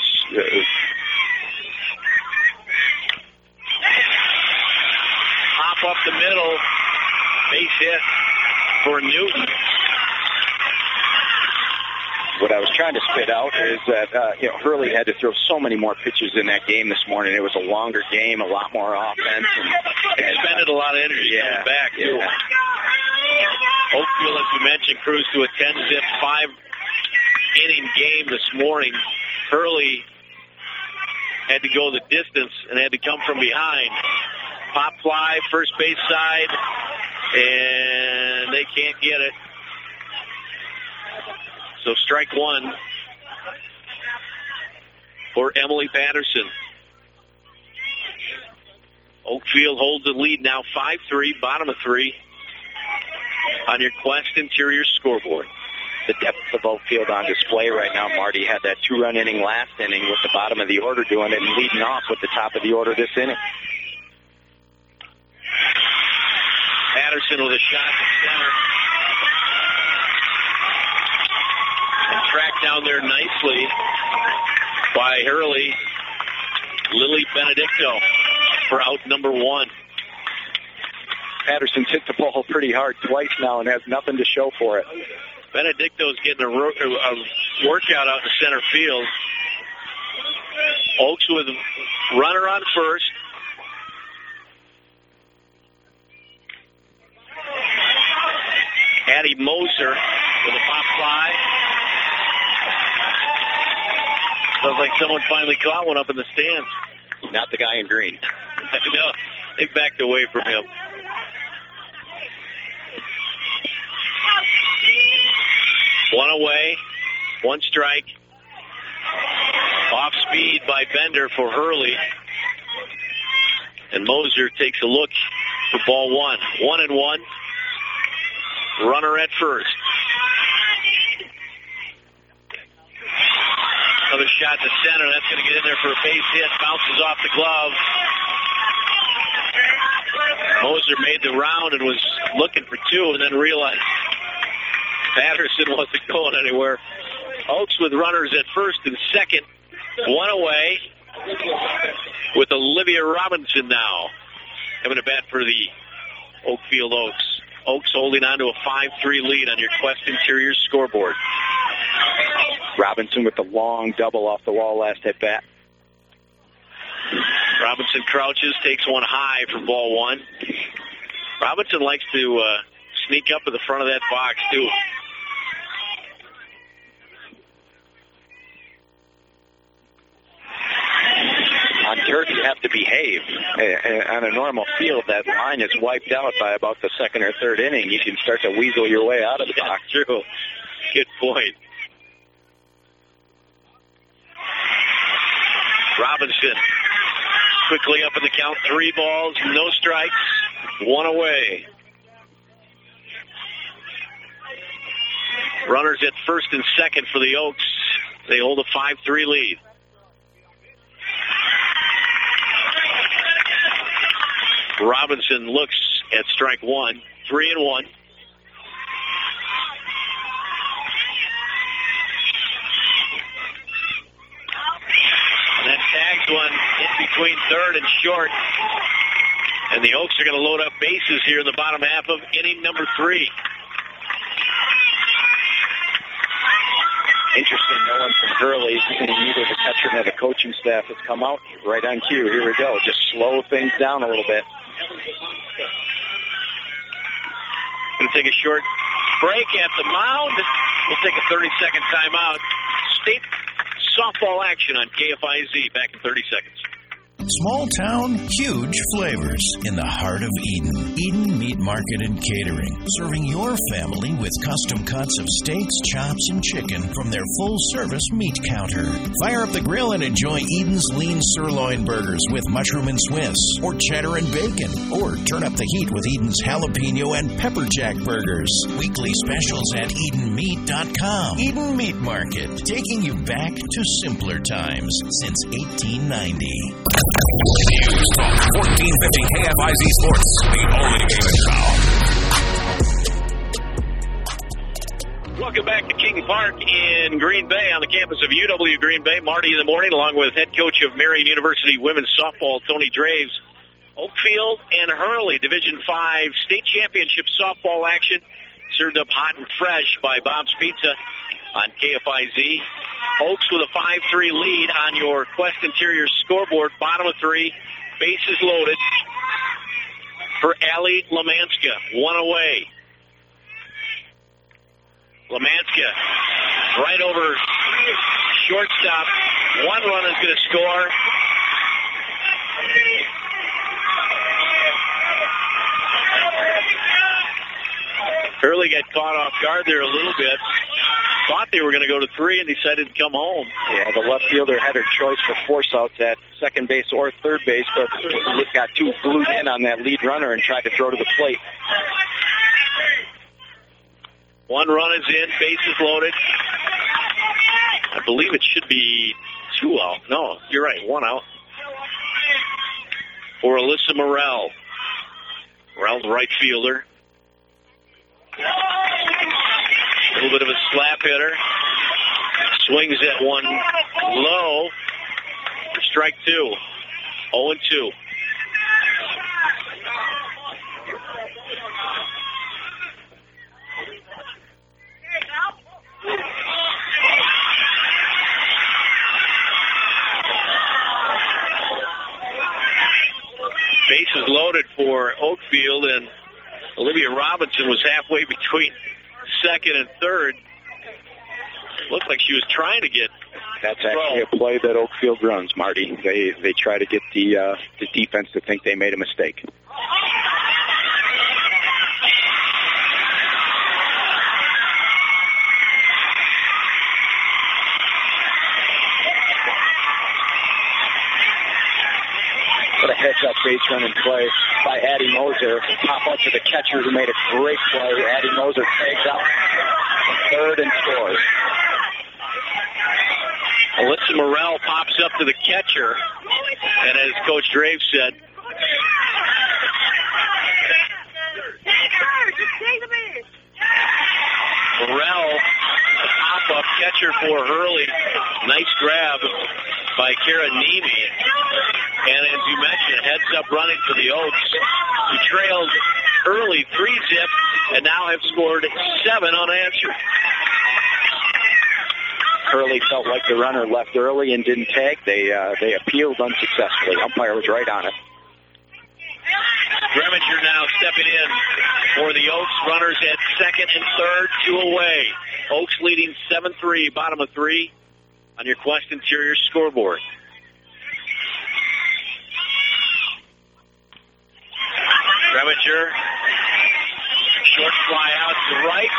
Hop up the middle. Base hit for Newton. What I was trying to spit out is that Hurley had to throw so many more pitches in that game this morning. It was a longer game, a lot more offense, and expended a lot of energy coming back too. Oakfield, as we mentioned, cruised to a 10-zip 5-inning game this morning. Hurley had to go the distance and had to come from behind. Pop fly, first base side, and they can't get it. So strike 1 for Emily Patterson. Oakfield holds the lead now 5-3, bottom of 3 on your Quest Interior scoreboard. The depth of Oakfield on display right now. Marty had that 2-run inning last inning with the bottom of the order doing it and leading off with the top of the order this inning. Patterson with a shot to center. And tracked down there nicely by Hurley. Lily Benedicto for out number 1. Patterson's hit the ball pretty hard twice now and has nothing to show for it. Benedicto's getting a workout out in center field. Oaks with runner on first. Addie Moser with a pop fly. Sounds like someone finally caught one up in the stands. Not the guy in green. No, they backed away from him. One away, 1 strike. Off speed by Bender for Hurley. And Moser takes a look for ball 1. 1-1. Runner at first. Another shot to center. That's going to get in there for a base hit. Bounces off the glove. Moser made the round and was looking for 2 and then realized Patterson wasn't going anywhere. Oaks with runners at first and second. 1 away with Olivia Robinson now coming to bat for the Oakfield Oaks. Oaks holding on to a 5-3 lead on your Quest Interior scoreboard. Robinson with the long double off the wall last at bat. Robinson crouches, takes one high for ball 1. Robinson likes to sneak up to the front of that box, too. On turf, you have to behave. On a normal field, that line is wiped out by about the 2nd or 3rd inning. You can start to weasel your way out of the box. True. Good point. Robinson quickly up in the count. 3 balls, no strikes, 1 away. Runners at first and second for the Oaks. They hold a 5-3 lead. Robinson looks at strike 1, 3-1. And that tag between third and short. And the Oaks are going to load up bases here in the bottom half of inning number 3. Interesting, no one from Hurley, and neither the catcher nor the coaching staff has come out right on cue. Here we go. Just slow things down a little bit. Going to take a short break at the mound. We'll take a 30-second timeout. State softball action on KFIZ back in 30 seconds. Small town, huge flavors in the heart of Eden. Eden Meat Market and Catering, serving your family with custom cuts of steaks, chops, and chicken from their full-service meat counter. Fire up the grill and enjoy Eden's lean sirloin burgers with mushroom and Swiss, or cheddar and bacon, or turn up the heat with Eden's jalapeno and pepper jack burgers. Weekly specials at EdenMeat.com. Eden Meat Market, taking you back to simpler times since 1890. News Talk 1450 KFIZ Sports, the only game in town. Welcome back to King Park in Green Bay on the campus of UW Green Bay. Marty in the morning, along with head coach of Marion University women's softball, Tony Draves. Oakfield and Hurley, Division 5 state championship softball action, served up hot and fresh by Bob's Pizza on KFIZ. Oaks with a 5-3 lead on your Quest Interior scoreboard. Bottom of 3, bases loaded for Allie Lamanska. One away. Lamanska right over shortstop. One run is going to score. Hurley got caught off guard there a little bit. Thought they were going to go to 3 and decided to come home. Yeah, the left fielder had her choice for force outs at second base or third base, but got too glued in on that lead runner and tried to throw to the plate. One run is in, bases loaded. I believe it should be 2 out. No, you're right, 1 out. For Alyssa Morrell. Morrell's the right fielder. A little bit of a slap hitter. Swings at one low. For strike 2. 0-2. Bases loaded for Oakfield, and Olivia Robinson was halfway between second and third. Looked like she was trying to get. That's actually a play that Oakfield runs, Marty. They try to get the defense to think they made a mistake. What a heads-up base running play by Addie Moser. Pop up to the catcher who made a great play. Addie Moser tags out third and scores. Alyssa Morrell pops up to the catcher, and as Coach Draves said, Morrell, the pop-up catcher for Hurley. Nice grab by Kara Nemi. And as you mentioned, heads-up running for the Oaks, who trailed early 3-zip and now have scored 7 unanswered. Hurley felt like the runner left early and didn't tag. They appealed unsuccessfully. Umpire was right on it. Greminger now stepping in for the Oaks. Runners at second and third, 2 away. Oaks leading 7-3, bottom of 3 on your Quest Interior scoreboard. Greminger, short fly out to right.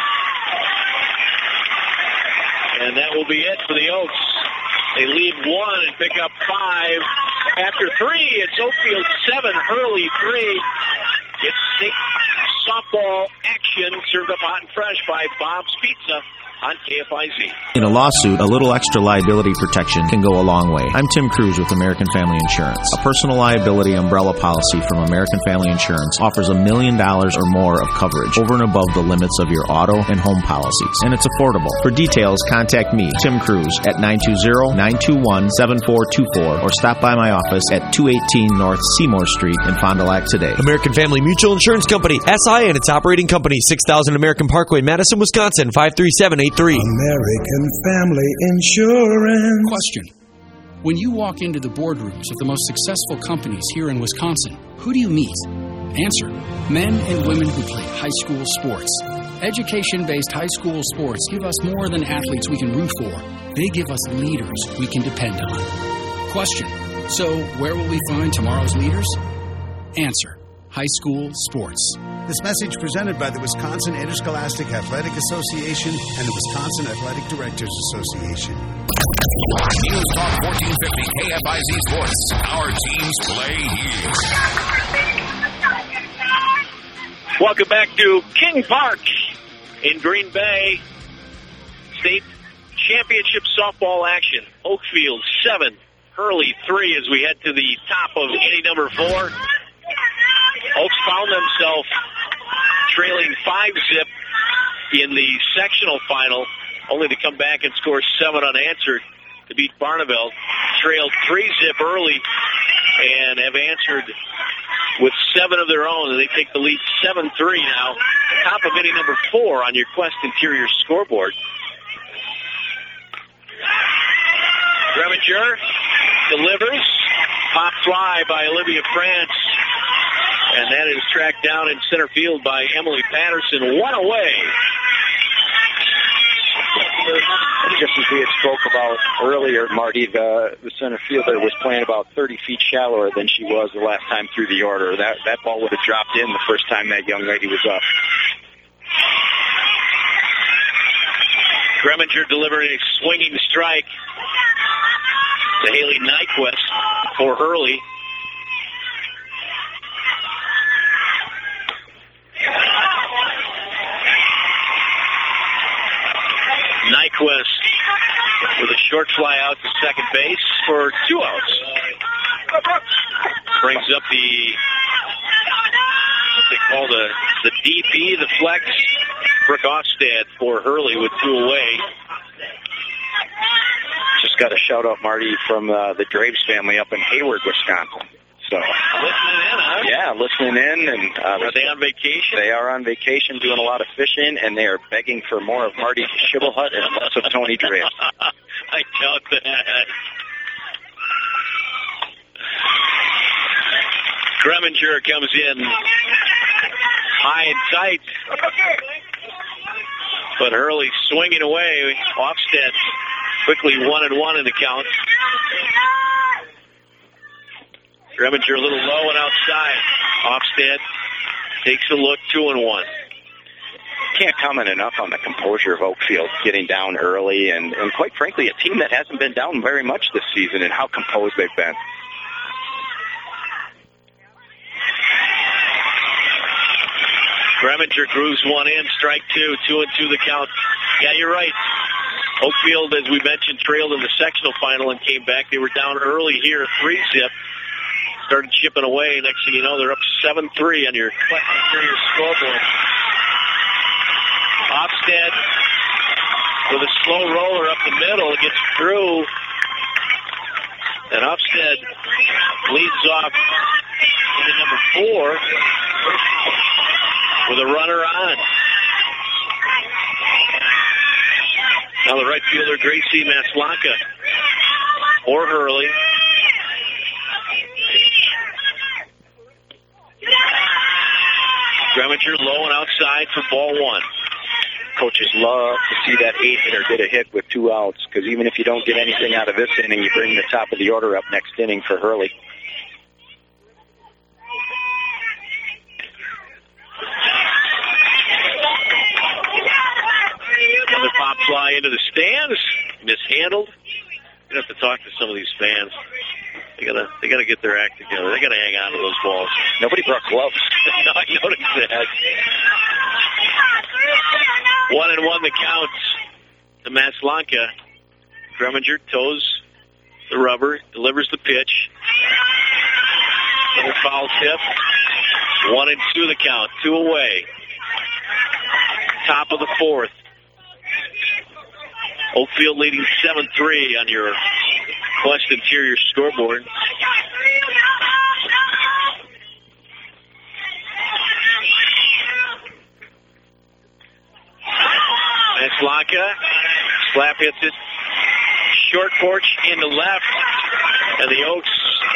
And that will be it for the Oaks. They lead 1 and pick up 5. After 3, it's Oakfield 7, Hurley 3. It's state softball action served up hot and fresh by Bob's Pizza on KFIZ. In a lawsuit, a little extra liability protection can go a long way. I'm Tim Cruz with American Family Insurance. A personal liability umbrella policy from American Family Insurance offers $1 million or more of coverage over and above the limits of your auto and home policies. And it's affordable. For details, contact me, Tim Cruz, at 920-921-7424 or stop by my office at 218 North Seymour Street in Fond du Lac today. American Family Mutual Insurance Company, SI and its operating company, 6000 American Parkway, Madison, Wisconsin, 53783. American Family Insurance. Question. When you walk into the boardrooms of the most successful companies here in Wisconsin, who do you meet? Answer. Men and women who play high school sports. Education-based high school sports give us more than athletes we can root for. They give us leaders we can depend on. Question. So, where will we find tomorrow's leaders? Answer. High school sports. This message presented by the Wisconsin Interscholastic Athletic Association and the Wisconsin Athletic Directors Association. News Talk 1450 KFIZ Sports. Our teams play here. Welcome back to King Park in Green Bay. State championship softball action. Oakfield 7, Hurley 3 as we head to the top of inning number 4. Oaks found themselves trailing 5-zip in the sectional final, only to come back and score 7 unanswered to beat Barneveld. Trailed 3-zip early and have answered with 7 of their own, and they take the lead 7-3 now. Top of inning number 4 on your Quest Interior scoreboard. Greminger delivers. Pop fly by Olivia France. And that is tracked down in center field by Emily Patterson. One away. Just as we had spoke about earlier, Marty, the center fielder was playing about 30 feet shallower than she was the last time through the order. That ball would have dropped in the first time that young lady was up. Greminger delivering a swinging strike to Haley Nyquist for Hurley. Nyquist with a short fly out to second base for 2 outs. Brings up what they call the DP, the flex. Brooke Ostad for Hurley with 2 away. Just got a shout out, Marty, from the Draves family up in Hayward, Wisconsin. So, listening in, huh? Yeah, listening in. And are they on vacation? They are on vacation doing a lot of fishing, and they are begging for more of Marty Shibblehut and less of Tony Draves. I doubt that. Greminger comes in high and tight. But Hurley swinging away. Offstead quickly 1-1 in the count. Greminger a little low and outside. Offstead takes a look, 2-1. Can't comment enough on the composure of Oakfield getting down early and quite frankly, a team that hasn't been down very much this season and how composed they've been. Greminger grooves one in, strike 2, 2-2 the count. Yeah, you're right. Oakfield, as we mentioned, trailed in the sectional final and came back. They were down early here, 3-zip. Started chipping away. Next thing you know, they're up 7-3 on your interior scoreboard. Offstead with a slow roller up the middle. It gets through. And Offstead leads off into number 4 with a runner on. Now the right fielder, Gracie Maslanka, or Hurley. Greminger low and outside for ball 1. Coaches love to see that 8-hitter get a hit with 2 outs, because even if you don't get anything out of this inning, you bring the top of the order up next inning for Hurley. Another pop fly into the stands, mishandled. You have to talk to some of these fans. They gotta get their act together. They gotta hang on to those balls. Nobody brought gloves. No, I noticed that. 1-1 the count. to Maslanka. Greminger toes the rubber, delivers the pitch. Little foul tip. 1-2 the count. 2 away. Top of the fourth. Oakfield leading 7-3 on your Quest Interior scoreboard. Maslanka. Slap hits it. Short porch in the left. And the Oaks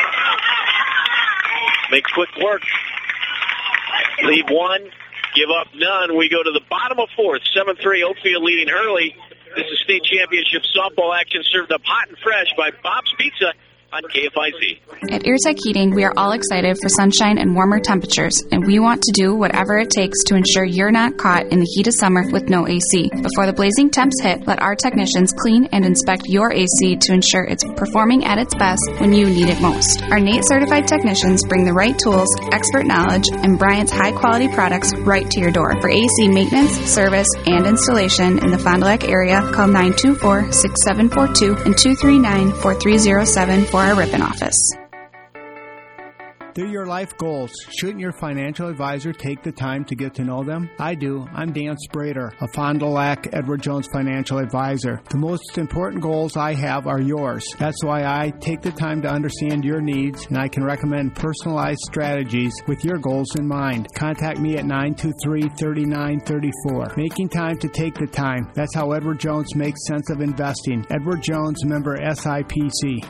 make quick work. Leave one. Give up none. We go to the bottom of fourth. 7-3 Oakfield leading Hurley. This is state championship softball action served up hot and fresh by Bob's Pizza on KFIZ. At Airtech Heating, we are all excited for sunshine and warmer temperatures, and we want to do whatever it takes to ensure you're not caught in the heat of summer with no AC. Before the blazing temps hit, let our technicians clean and inspect your AC to ensure it's performing at its best when you need it most. Our NATE certified technicians bring the right tools, expert knowledge, and Bryant's high-quality products right to your door. For AC maintenance, service, and installation in the Fond du Lac area, call 924-6742 and 239-4307 for our Ripon office. They're your life goals. Shouldn't your financial advisor take the time to get to know them? I do. I'm Dan Sprader, a Fond du Lac Edward Jones financial advisor. The most important goals I have are yours. That's why I take the time to understand your needs, and I can recommend personalized strategies with your goals in mind. Contact me at 923-3934. Making time to take the time. That's how Edward Jones makes sense of investing. Edward Jones, member SIPC.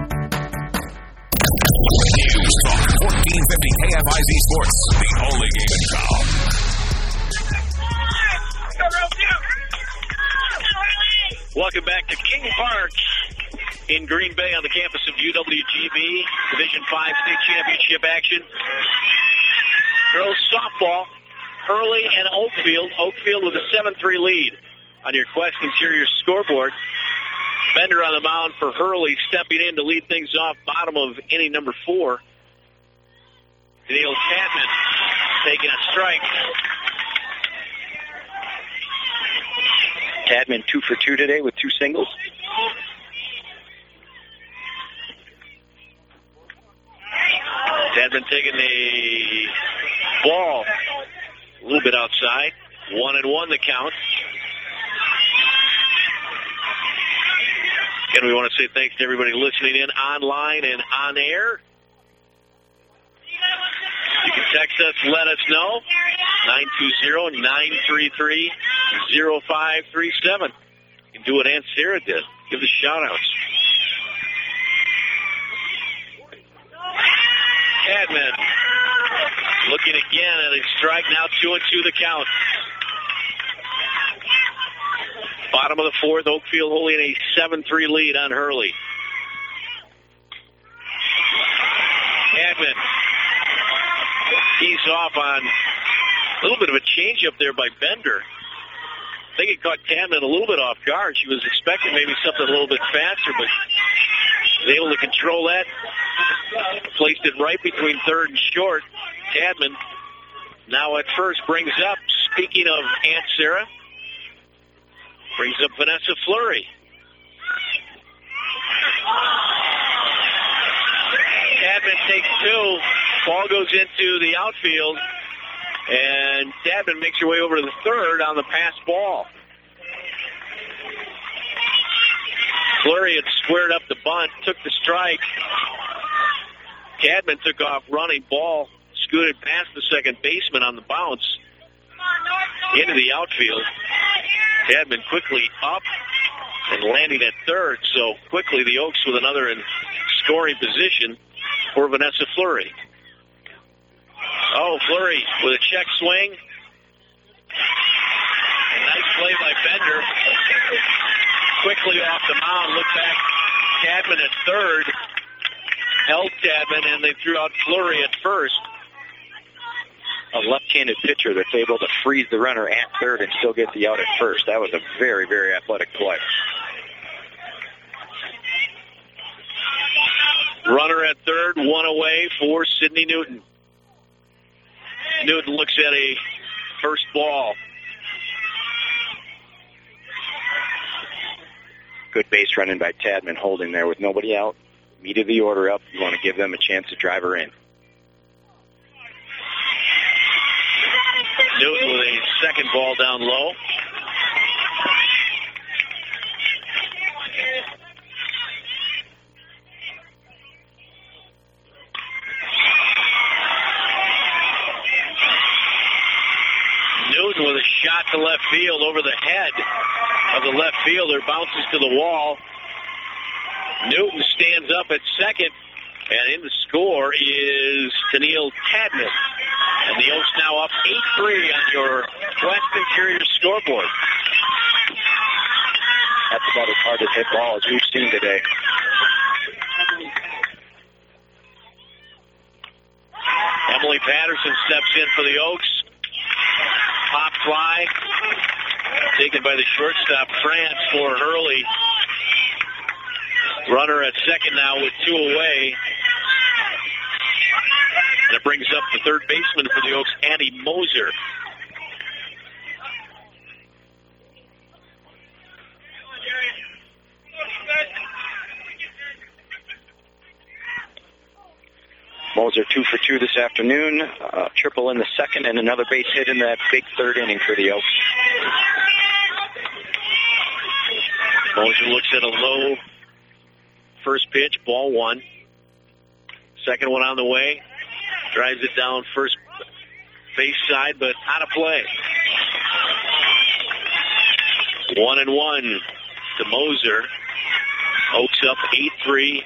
News Talk 1450 KFIZ Sports, the only game in town. Welcome back to King Park in Green Bay on the campus of UWGB. Division 5 state championship action. Girls softball, Hurley and Oakfield. Oakfield with a 7-3 lead on your Quest Interior scoreboard. Bender on the mound for Hurley, stepping in to lead things off, bottom of inning number 4. Neil Cadman taking a strike. Cadman 2 for 2 today with 2 singles. Cadman taking the ball a little bit outside. 1-1 the count. Again, we want to say thanks to everybody listening in online and on air. You can text us, let us know. 920-933-0537. You can do what Aunt Sarah did. Give the shout-outs. Cadman looking again at a strike. Now 2-2 the count. Bottom of the fourth, Oakfield holding a 7-3 lead on Hurley. Cadman tees off on a little bit of a change-up there by Bender. I think it caught Cadman a little bit off guard. She was expecting maybe something a little bit faster, but was able to control that. Placed it right between third and short. Cadman now at first brings up, speaking of Aunt Sarah, brings up Vanessa Fleury. Cadman takes 2. Ball goes into the outfield. And Cadman makes her way over to the third on the pass ball. Fleury had squared up the bunt, took the strike. Cadman took off running. Ball scooted past the second baseman on the bounce into the outfield. Cadman quickly up and landing at third. So quickly the Oaks with another in scoring position for Vanessa Fleury. Oh, Fleury with a check swing. Nice play by Bender. Quickly off the mound, look back. Cadman at third. Held Cadman, and they threw out Fleury at first. A left-handed pitcher that's able to freeze the runner at third and still get the out at first. That was a very, very athletic play. Runner at third, 1 away for Sydney Newton. Newton looks at a first ball. good base running by Tadman, holding there with nobody out. Meat of the order up. You want to give them a chance to drive her in. Newton with a second ball down low. Newton with a shot to left field over the head of the left fielder, bounces to the wall. Newton stands up at second, and in the score is Tennille Tadman. And the Oaks now up 8-3 on your West Interior scoreboard. That's about as hard to hit ball as we've seen today. Emily Patterson steps in for the Oaks. Pop fly taken by the shortstop, France, for Hurley. Runner at second now with 2 away. And it brings up the third baseman for the Oaks, Annie Moser. Moser 2 for 2 this afternoon. Triple in the second and another base hit in that big third inning for the Oaks. Moser looks at a low first pitch, ball 1. Second one on the way. Drives it down first base side, but out of play. 1-1 to Moser. Oaks up 8-3.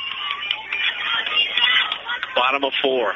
Bottom of 4.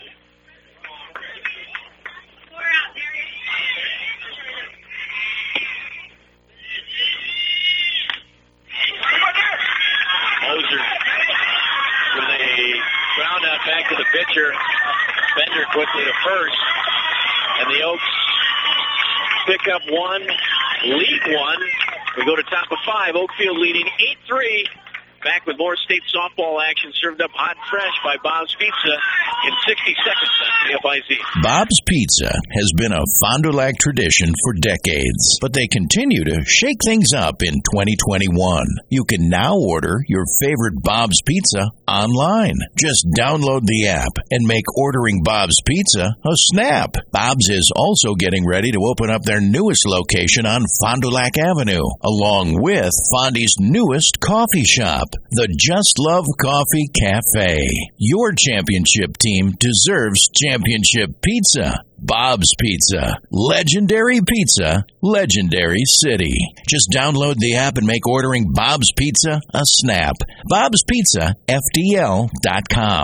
Moser with a ground out back to the pitcher. Bender quickly to first. And the Oaks pick up 1, lead 1. We go to top of 5. Oakfield leading 8-3. Back with more state softball action, served up hot and fresh by Bob's Pizza in 60 seconds on KFIZ. Bob's Pizza has been a Fond du Lac tradition for decades, but they continue to shake things up in 2021. You can now order your favorite Bob's Pizza online. Just download the app and make ordering Bob's Pizza a snap. Bob's is also getting ready to open up their newest location on Fond du Lac Avenue, along with Fondy's newest coffee shop, the Just Love Coffee Cafe. Your championship team deserves championship pizza. Bob's Pizza. Legendary pizza, legendary city. Just download the app and make ordering Bob's Pizza a snap. Bob'sPizzaFDL.com.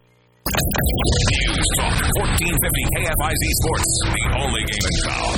News Talk 1450 KFIZ Sports, the only game in town.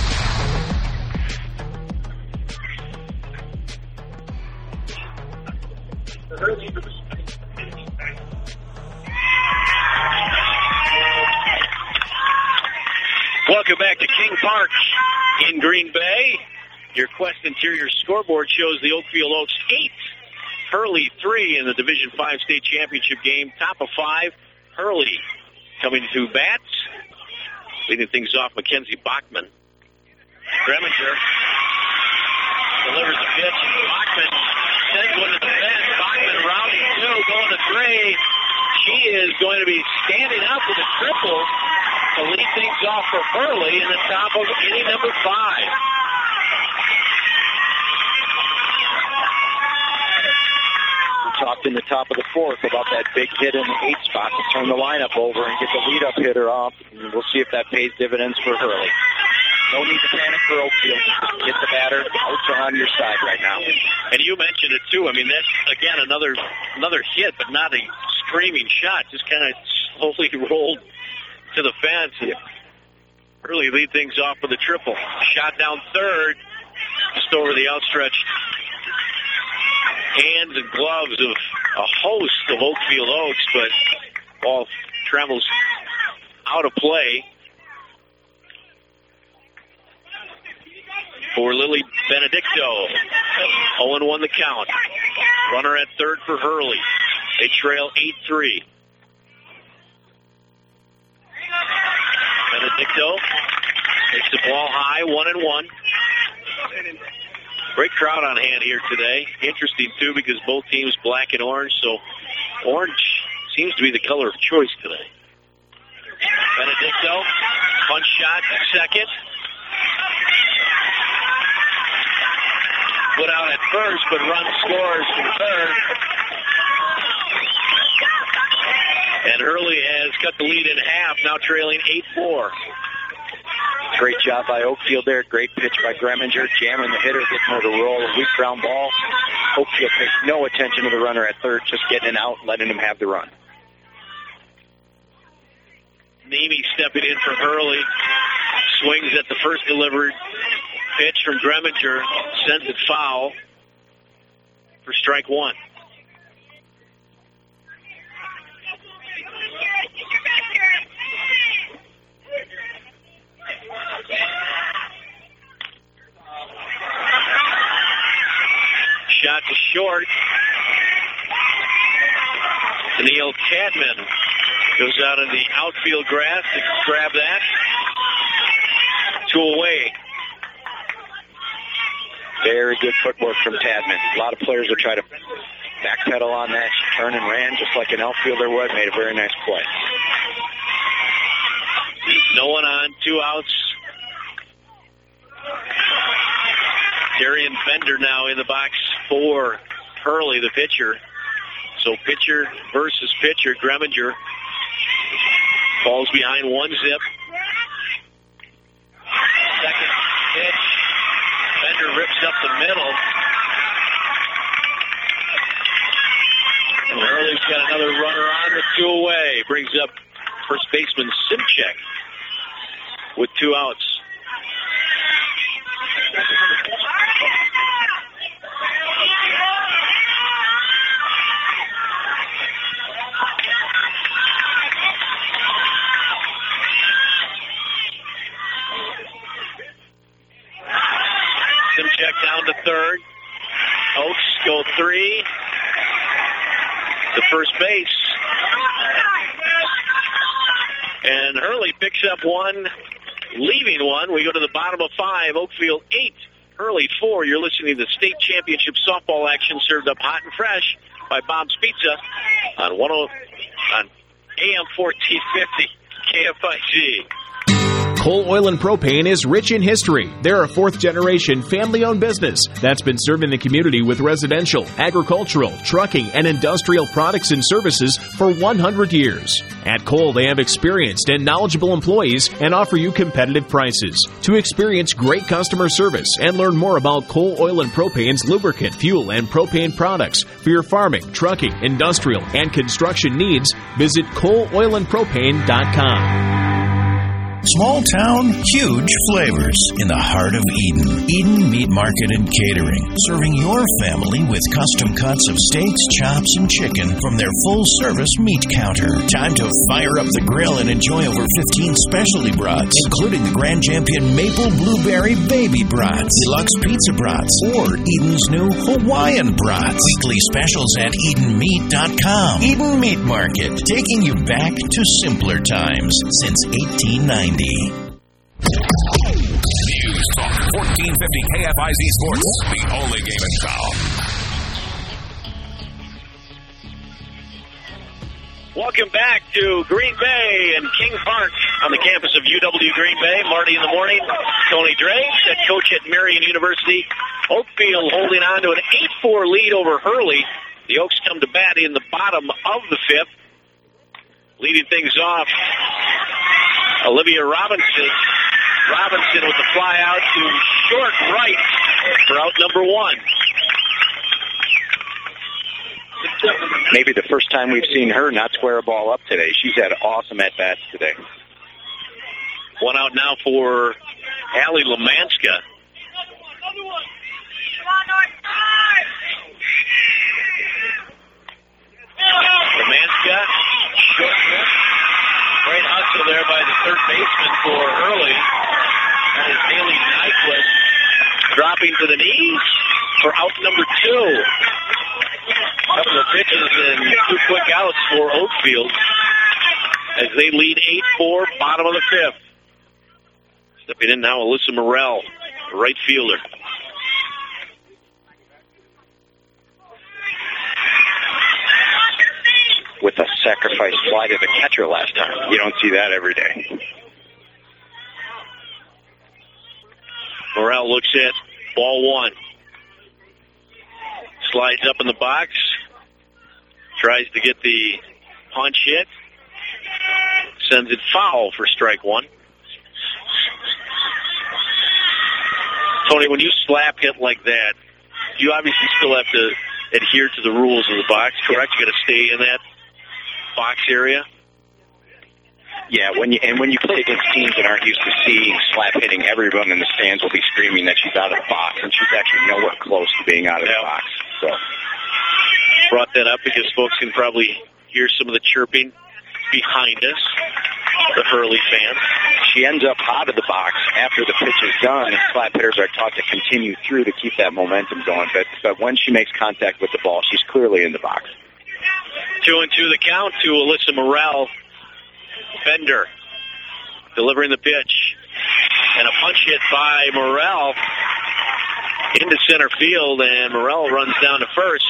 Welcome back to King Park in Green Bay. Your Quest Interior scoreboard shows the Oakfield Oaks 8, Hurley 3 in the Division 5 state championship game. Top of 5, Hurley coming to bats. Leading things off, Mackenzie Bachman. Greminger delivers the pitch. Bachman sends one to the fence. Bachman rounding 2, going to 3. She is going to be standing up with a triple to lead things off for Hurley in the top of inning number 5. We talked in the top of the 4th about that big hit in the 8 spot to turn the lineup over and get the lead-up hitter off. And we'll see if that pays dividends for Hurley. No need to panic for Oakfield. Get the batter. Outs are on your side right now. And you mentioned it, too. I mean, that's, again, another hit, but not a screaming shot. Just kind of slowly rolled to the fence. And Hurley lead things off with a triple. Shot down third, just over the outstretched hands and gloves of a host of Oakfield Oaks, but ball travels out of play for Lily Benedicto. 0-1 the count. Runner at third for Hurley. They trail 8-3. Benedicto takes the ball high, 1-1. Great crowd on hand here today. Interesting, too, because both teams black and orange, so orange seems to be the color of choice today. Benedicto, punch shot, second. Put out at first, but Run scores from third. And Hurley has cut the lead in half, now trailing 8-4. Great job by Oakfield there. Great pitch by Greminger, jamming the hitter, getting her to roll a weak ground ball. Oakfield pays no attention to the runner at third, just getting it out, letting him have the run. Nemi stepping in for Hurley. Swings at the first delivered pitch from Greminger. Sends it foul for strike one. Shot to short. Neil Cadman goes out in the outfield grass to grab that. 2 away. Very good footwork from Tadman. A lot of players will try to backpedal on that. She turned and ran just like an outfielder would. Made a very nice play. No one on, 2 outs. Darian Bender now in the box for Hurley, the pitcher. So pitcher versus pitcher. Greminger falls behind 1-0. Second pitch. Bender rips up the middle. And Hurley's got another runner on the 2 away. Brings up first baseman Simchek with 2 outs. Simchek down to third. Oaks go 3 to first base. And Hurley picks up 1, leaving 1. We go to the bottom of 5. Oakfield 8, Hurley 4. You're listening to the state championship softball action served up hot and fresh by Bob's Pizza on AM 1450 KFIG. Cole Oil and Propane is rich in history. They're a 4th-generation family-owned business that's been serving the community with residential, agricultural, trucking, and industrial products and services for 100 years. At Cole, they have experienced and knowledgeable employees and offer you competitive prices. To experience great customer service and learn more about Cole Oil and Propane's lubricant, fuel, and propane products for your farming, trucking, industrial, and construction needs, visit ColeOilAndPropane.com. Small town, huge flavors in the heart of Eden. Eden Meat Market and Catering, serving your family with custom cuts of steaks, chops, and chicken from their full-service meat counter. Time to fire up the grill and enjoy over 15 specialty brats, including the Grand Champion Maple Blueberry Baby Brats, Deluxe Pizza Brats, or Eden's new Hawaiian Brats. Weekly specials at EdenMeat.com. Eden Meat Market, taking you back to simpler times since 1890. News Talk 1450 KFIZ Sports, the only game in town. Welcome back to Green Bay and King Park on the campus of UW Green Bay. Marty in the morning, Tony Drake, head coach at Marian University. Oakfield holding on to an 8-4 lead over Hurley. The Oaks come to bat in the bottom of the 5th. Leading things off, Olivia Robinson. Robinson with the fly out to short right for out number 1. Maybe the first time we've seen her not square a ball up today. She's had awesome at-bats today. 1 out now for Allie Lamanska. Lamanska, short miss. Great hustle there by the third baseman for Hurley. That is Haley Nyquist dropping to the knees for out number 2. Couple of pitches and 2 quick outs for Oakfield as they lead 8-4, bottom of the 5th. Stepping in now, Alyssa Morrell, the right fielder. a sacrifice fly to the catcher last time. You don't see that every day. Morrell looks at ball one. Slides up in the box. Tries to get the punch hit. Sends it foul for strike one. Tony, when you slap hit like that, you obviously still have to adhere to the rules of the box, correct? You got to stay in that box area. Yeah, when you play against teams that aren't used to seeing slap hitting, everyone in the stands will be screaming that she's out of the box, and she's actually nowhere close to being out of the box. So, brought that up because folks can probably hear some of the chirping behind us, the Hurley fans. She ends up out of the box after the pitch is done, and slap hitters are taught to continue through to keep that momentum going. But when she makes contact with the ball, she's clearly in the box. 2-2 the count to Alyssa Morrell. Bender delivering the pitch. And a punch hit by Morrell into center field, and Morrell runs down to first.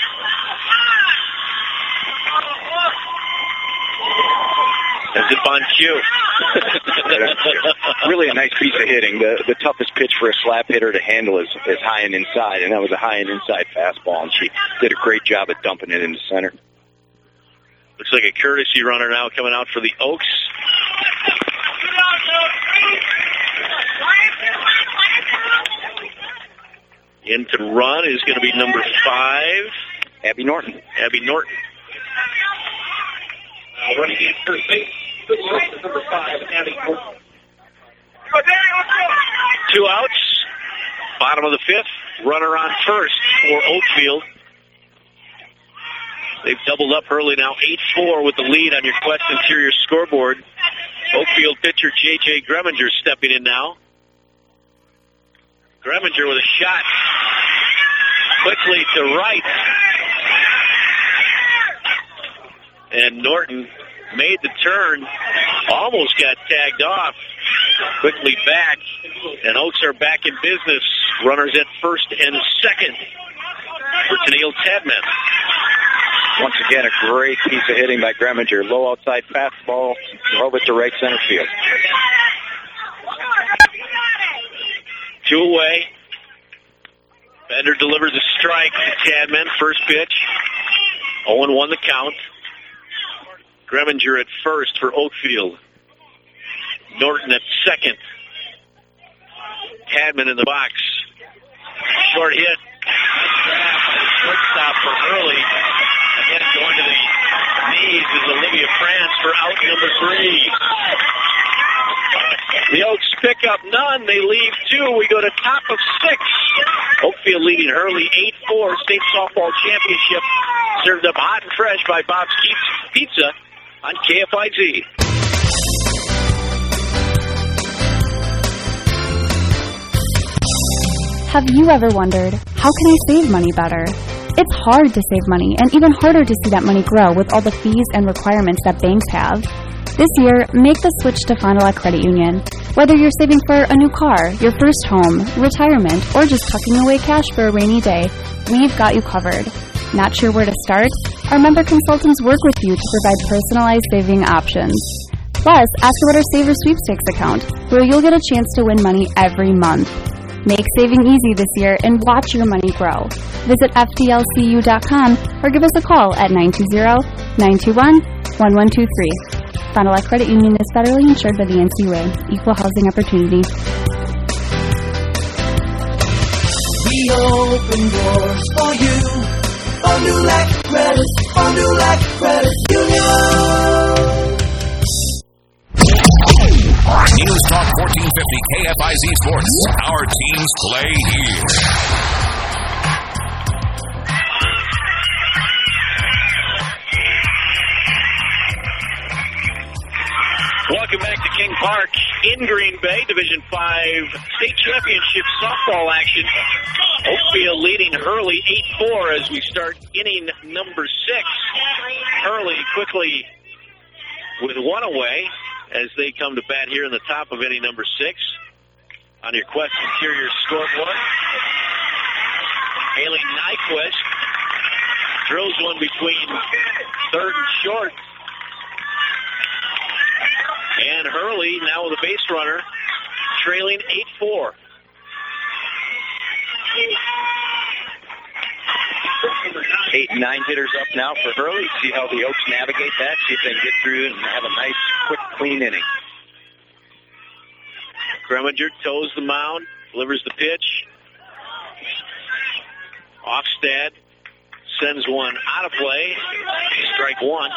As if on cue. Really a nice piece of hitting. The toughest pitch for a slap hitter to handle is high and inside, and that was a high and inside fastball, and she did a great job at dumping it into center. Looks like a courtesy runner now coming out for the Oaks. In to run is going to be number 5. Abby Norton. Abby Norton. Running in first base. Number 5, Abby Norton. 2 outs. Bottom of the 5th. Runner on first for Oakfield. They've doubled up early now, 8-4 with the lead on your Quest Interior scoreboard. Oakfield pitcher J.J. Greminger stepping in now. Greminger with a shot. Quickly to right. And Norton made the turn. Almost got tagged off. Quickly back. And Oaks are back in business. Runners at first and second for Tennille Tadman. Once again, a great piece of hitting by Greminger. Low outside fastball, drove it to right center field. 2 away. Bender delivers a strike to Tadman. First pitch. 0-1 the count. Greminger at first for Oakfield. Norton at second. Tadman in the box. Short hit. Shortstop for Hurley. Again, going to the knees is Olivia France for out number 3. The Oaks pick up none. They leave 2. We go to top of 6. Oakfield leading Hurley 8-4. State softball championship served up hot and fresh by Bob's Pizza on KFIZ. Have you ever wondered, how can I save money better? It's hard to save money and even harder to see that money grow with all the fees and requirements that banks have. This year, make the switch to Fond du Lac Credit Union. Whether you're saving for a new car, your first home, retirement, or just tucking away cash for a rainy day, we've got you covered. Not sure where to start? Our member consultants work with you to provide personalized saving options. Plus, ask about our Saver Sweepstakes account, where you'll get a chance to win money every month. Make saving easy this year and watch your money grow. Visit FDLCU.com or give us a call at 920-921-1123. Fond du Lac Credit Union is federally insured by the NCUA. Equal housing opportunity. We open doors for you. Fond du Lac Credit, Fond du Lac Credit Union. News Talk 1450 KFIZ Sports. Our teams play here. Welcome back to King Park in Green Bay, Division 5 State Championship softball action. Oakfield leading Hurley 8-4 as we start inning number 6. Hurley quickly with 1 away as they come to bat here in the top of inning number 6 on your Quest Interior scoreboard. Haley Nyquist drills one between third and short. And Hurley now with a base runner, trailing 8-4. Eight and 9 hitters up now for Hurley. See how the Oaks navigate that. See if they can get through it and have a nice, quick, clean inning. Greminger toes the mound, delivers the pitch. Offstad sends one out of play. Strike one.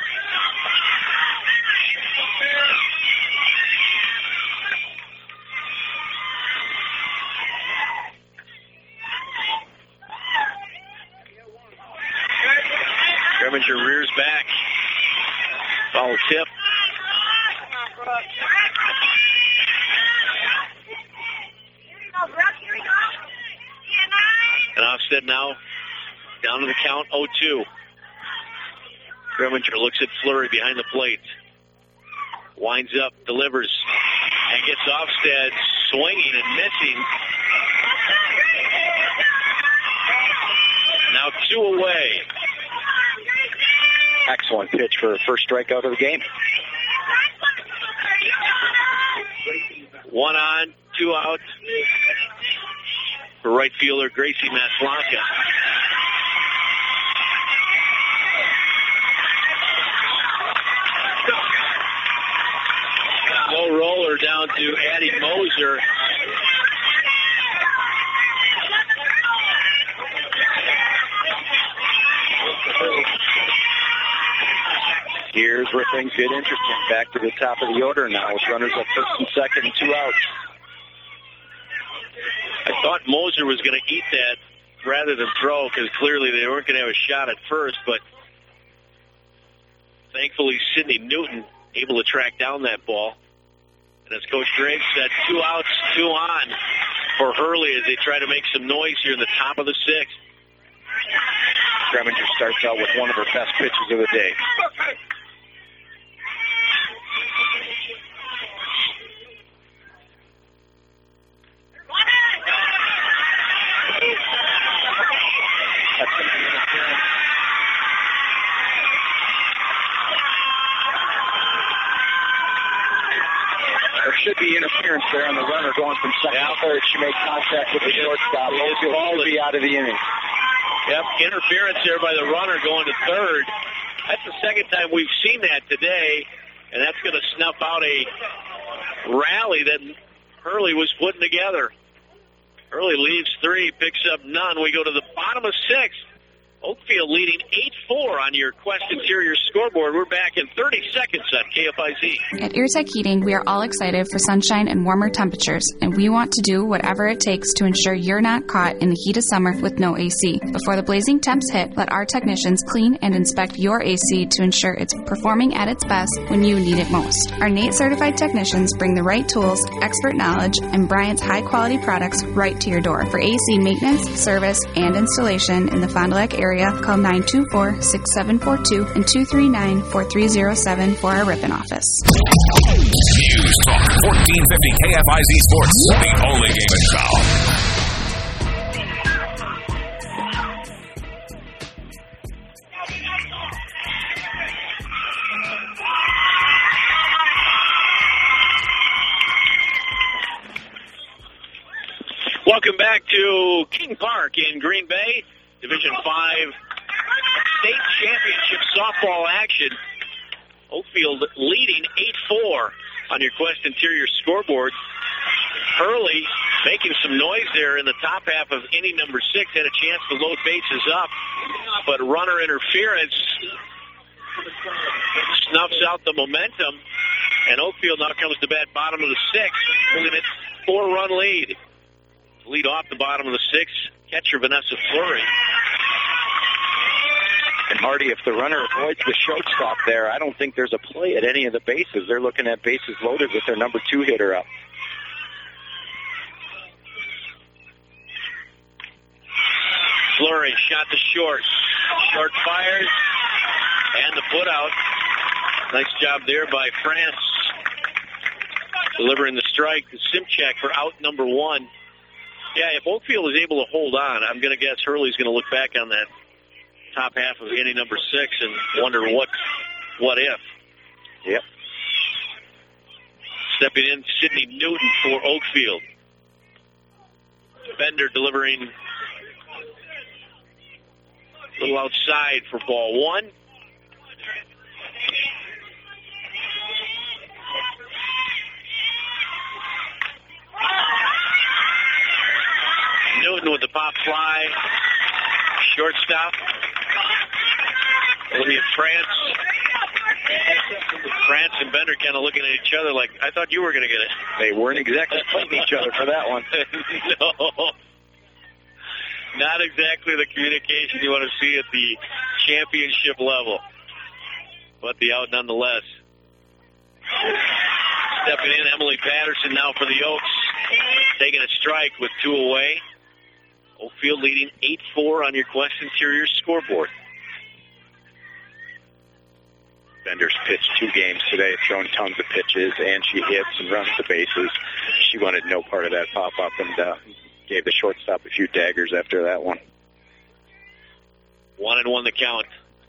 Greminger rears back. Foul tip. And Offstead now down to the count 0-2. Greminger looks at Fleury behind the plate. Winds up, delivers, and gets Offstead swinging and missing. Now 2 away. Excellent pitch for a first strikeout of the game. 1 on, 2 out for right fielder Gracie Maslanka. Low roller down to Addie Moser. Here's where things get interesting. Back to the top of the order now with runners at first and second and 2 outs. I thought Moser was going to eat that rather than throw because clearly they weren't going to have a shot at first, but thankfully Sidney Newton able to track down that ball. And as Coach Graves said, 2 outs, 2 on for Hurley as they try to make some noise here in the top of the 6th. Greminger starts out with one of her best pitches of the day. There should be interference there on the runner going from second to third. She made contact with the shortstop. Will be out of the inning. Yep, interference there by the runner going to third. That's the second time we've seen that today, and that's going to snuff out a rally that Hurley was putting together. Hurley leaves 3, picks up none. We go to the bottom of 6. Oakfield leading 8-4 on your Quest Interior scoreboard. We're back in 30 seconds on KFIZ. At Airtech Heating, we are all excited for sunshine and warmer temperatures, and we want to do whatever it takes to ensure you're not caught in the heat of summer with no AC. Before the blazing temps hit, let our technicians clean and inspect your AC to ensure it's performing at its best when you need it most. Our NATE certified technicians bring the right tools, expert knowledge, and Bryant's high-quality products right to your door. For AC maintenance, service, and installation in the Fond du Lac area, call 924-6742 and 239-4307 for our Ripon office. News Talk 1450 KFIZ Sports, the only game in town. Welcome back to King Park in Green Bay. Division 5 state championship softball action. Oakfield leading 8-4 on your Quest Interior scoreboard. Hurley making some noise there in the top half of inning number 6. Had a chance to load bases up, but runner interference snuffs out the momentum. And Oakfield now comes to bat bottom of the 6th, holding it 4-run lead. Lead off the bottom of the 6th. Catcher Vanessa Fleury. And Marty, if the runner avoids the shortstop there, I don't think there's a play at any of the bases. They're looking at bases loaded with their number 2 hitter up. Fleury shot to short. Short fires. And the put out. Nice job there by France. Delivering the strike to Simchak for out number 1. Yeah, if Oakfield is able to hold on, I'm going to guess Hurley's going to look back on that top half of inning number 6 and wonder what if. Yep. Stepping in, Sydney Newton for Oakfield. Bender delivering a little outside for ball one. Newton with the pop fly. Shortstop. Olivia France and Bender kind of looking at each other like, I thought you were going to get it. They weren't exactly fighting each other for that one. No. Not exactly the communication you want to see at the championship level. But the out nonetheless. Stepping in, Emily Patterson now for the Oaks. Taking a strike with 2 away. Oakfield leading 8-4 on your Quest Interior scoreboard. Bender's pitched 2 games today, thrown tons of pitches, and she hits and runs the bases. She wanted no part of that pop-up and gave the shortstop a few daggers after that one. 1-1 the count.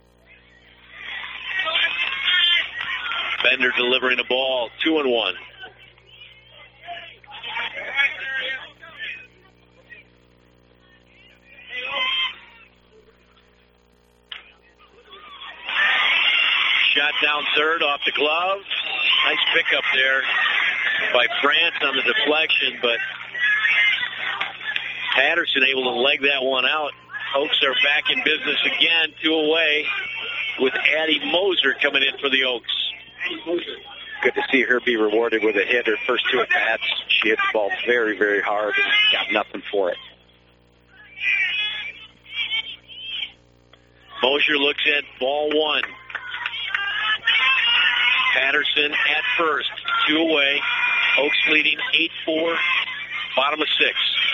Bender delivering a ball, 2-1. Shot down third off the glove. Nice pickup there by France on the deflection, but Patterson able to leg that one out. Oaks are back in business again, 2 away, with Addie Moser coming in for the Oaks. Good to see her be rewarded with a hit. Her first 2 at-bats, she hit the ball very, very hard and got nothing for it. Moser looks at ball 1. Patterson at first, 2 away. Oaks leading 8-4, bottom of 6.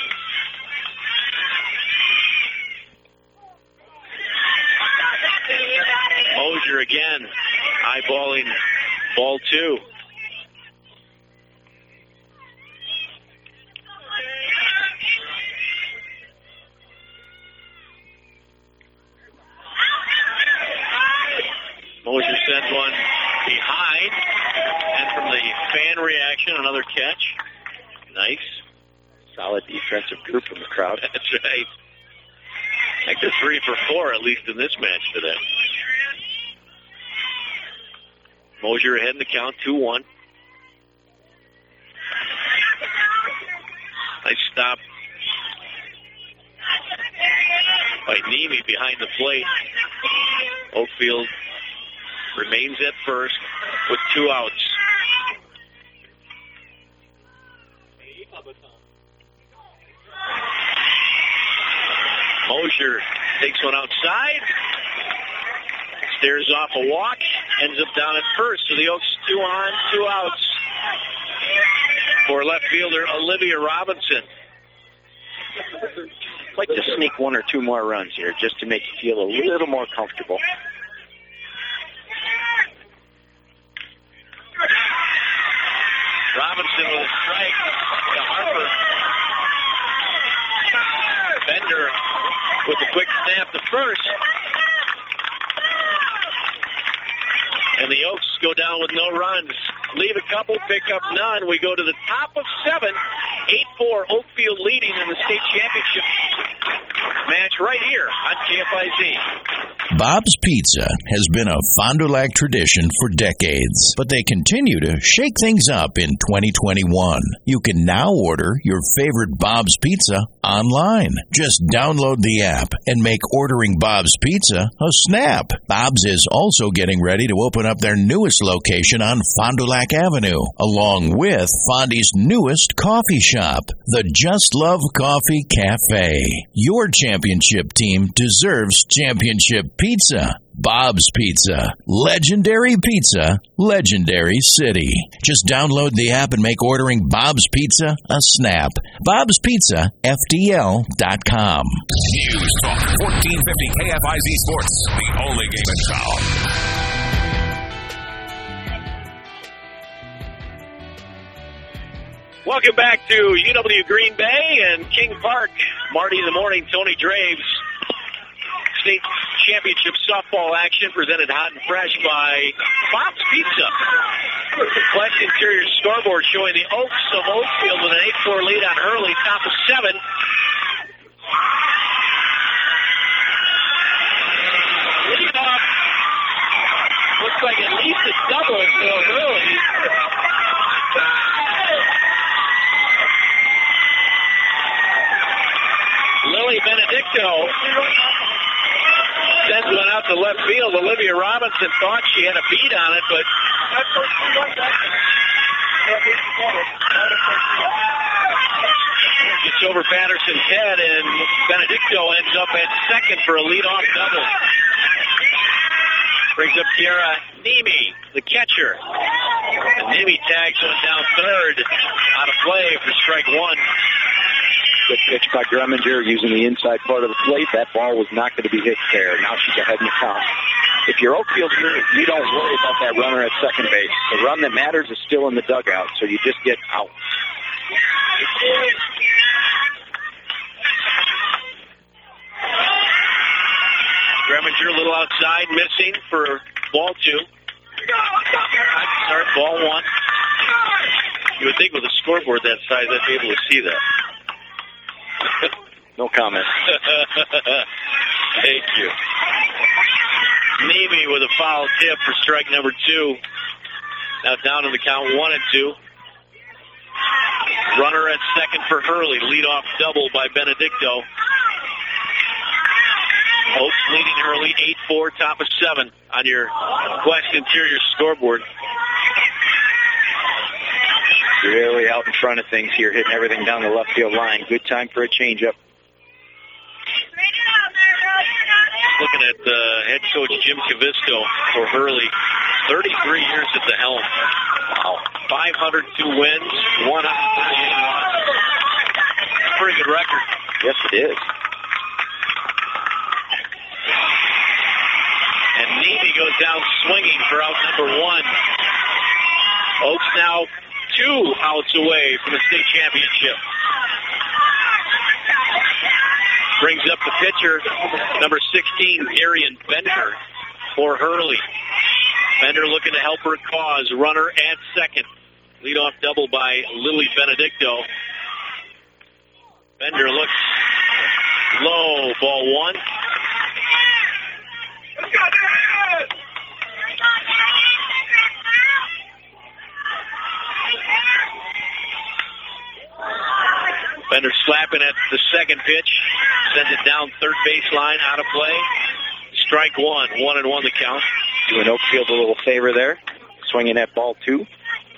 Moser again, eyeballing ball 2. Moser sends one behind, and from the fan reaction, another catch. Nice. Solid defensive group from the crowd. That's right. I think they're 3 for 4, at least in this match today. Moser ahead in the count, 2-1. Nice stop by Nemi behind the plate. Oakfield remains at first with 2 outs. Moser takes one outside, stares off a walk, ends up down at first. So the Oaks 2 on, 2 outs for left fielder Olivia Robinson. I'd like to sneak 1 or 2 more runs here just to make you feel a little more comfortable. Robinson with a strike to Harper. Bender with a quick snap to first. And the Oaks go down with no runs. Leave a couple, pick up none. We go to the top of 7. 8-4, Oakfield leading in the state championship match right here on KFIZ. Bob's Pizza has been a Fond du Lac tradition for decades, but they continue to shake things up in 2021. You can now order your favorite Bob's Pizza online. Just download the app and make ordering Bob's Pizza a snap. Bob's is also getting ready to open up their newest location on Fond du Lac Avenue, along with Fondy's newest coffee shop, the Just Love Coffee Cafe. Your championship team deserves championship pizza. Bob's Pizza. Legendary pizza, legendary city. Just download the app and make ordering Bob's Pizza a snap. Bob'sPizzaFTL.com. News Talk 1450 KFIZ Sports, the only game in town. Welcome back to UW Green Bay and King Park. Marty in the morning, Tony Draves. State championship softball action presented hot and fresh by Bob's Pizza. Quest Interior scoreboard showing the Oaks of Oakfield with an 8-4 lead on Hurley, top of 7. Lead off. Looks like at least a double for Hurley. Lily Benedicto sends one out to left field. Olivia Robinson thought she had a beat on it, but gets over Patterson's head, and Benedicto ends up at second for a leadoff double. Brings up Kiara Nemi, the catcher. And Nemi tags one down third. Out of play for strike one. Good pitch by Greminger using the inside part of the plate. That ball was not going to be hit fair. Now she's ahead in the count. If you're Oakfield, you don't worry about that runner at second base. The run that matters is still in the dugout, so you just get out. Greminger a little outside, missing for ball 2. Sorry, ball 1. You would think with a scoreboard that size, I'd be able to see that. No comment. Thank you. Nemi with a foul tip for strike number 2. Now down in the count 1-2. Runner at second for Hurley. Leadoff double by Benedicto. Oaks leading Hurley 8-4, top of 7 on your Quest Interior scoreboard. Really out in front of things here, hitting everything down the left field line. Good time for a changeup. Looking at head coach Jim Cavisto for Hurley, 33 years at the helm. Wow. 502 wins, 138 losses. Pretty good record. Yes, it is. And Nemi goes down swinging for out number 1. Oaks now 2 outs away from the state championship. Brings up the pitcher, number 16, Darian Bender for Hurley. Bender looking to help her cause. Runner at second. Leadoff double by Lily Benedicto. Bender looks low. Ball 1. Bender slapping at the second pitch. Sends it down third baseline, out of play. Strike 1. 1-1 the count. Doing Oakfield a little favor there. Swinging at ball 2.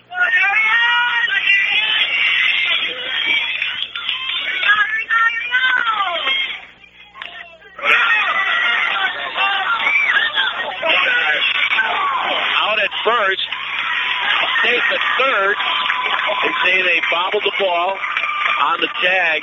Out at first. Safe at third. They say they bobbled the ball on the tag.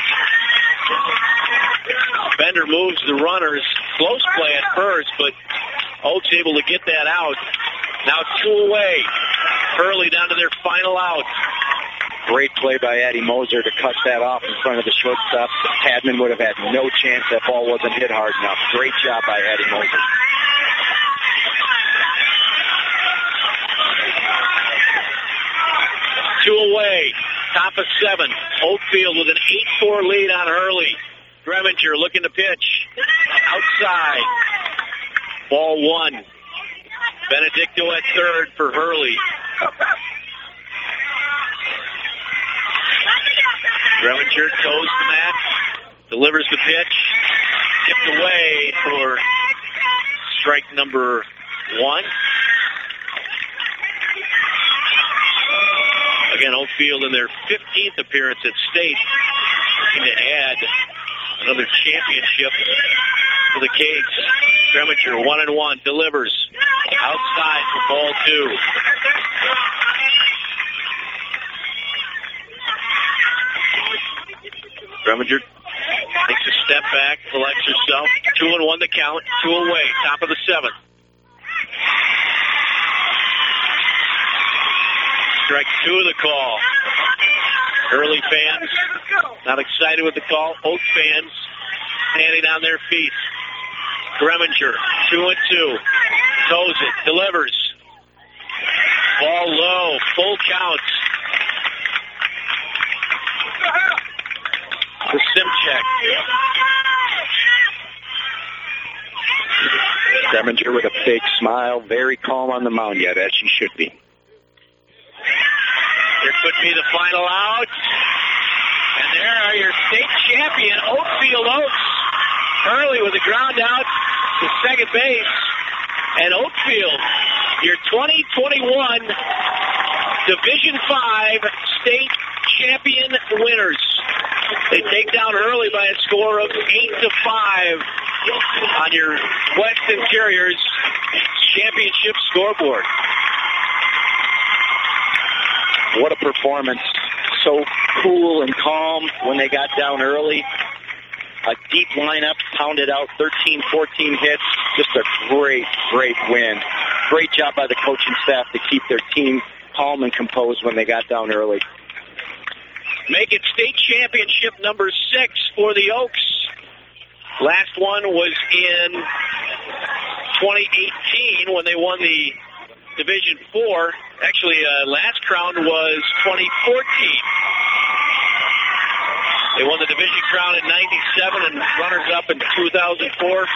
Bender moves the runners. Close play at first, but Oaks able to get that out. Now 2 away. Hurley down to their final out. Great play by Addie Moser to cut that off in front of the shortstop. Padman would have had no chance. That ball wasn't hit hard enough. Great job by Addie Moser. Two away. Top of 7. Oakfield with an 8-4 lead on Hurley. Greminger looking to pitch. Outside. Ball 1. Benedicto at third for Hurley. Greminger toes the mat. Delivers the pitch. Tipped away for strike number 1. Again, Oakfield in their 15th appearance at state, looking to add another championship for the Cates. Greminger 1-1 delivers outside for ball 2. Greminger takes a step back, collects herself. 2-1 the count. 2 away. Top of the 7th. Strike 2 of the call. Early fans not excited with the call. Oak fans standing on their feet. Greminger 2-2. Toes it. Delivers. Ball low, full count. To Simchek. Greminger with a big smile, very calm on the mound yet, as she should be. There could be the final out. And there are your state champion, Oakfield Oaks. Hurley with a ground out to second base. And Oakfield, your 2021 Division V state champion winners. They take down Hurley by a score of 8-5 on your West Interiors championship scoreboard. What a performance. So cool and calm when they got down early. A deep lineup, pounded out 13, 14 hits. Just a great, great win. Great job by the coaching staff to keep their team calm and composed when they got down early. Make it state championship number 6 for the Oaks. Last one was in 2018 when they won the Division 4. Actually, last crown was 2014. They won the division crown in 97 and runners-up in 2004, 15,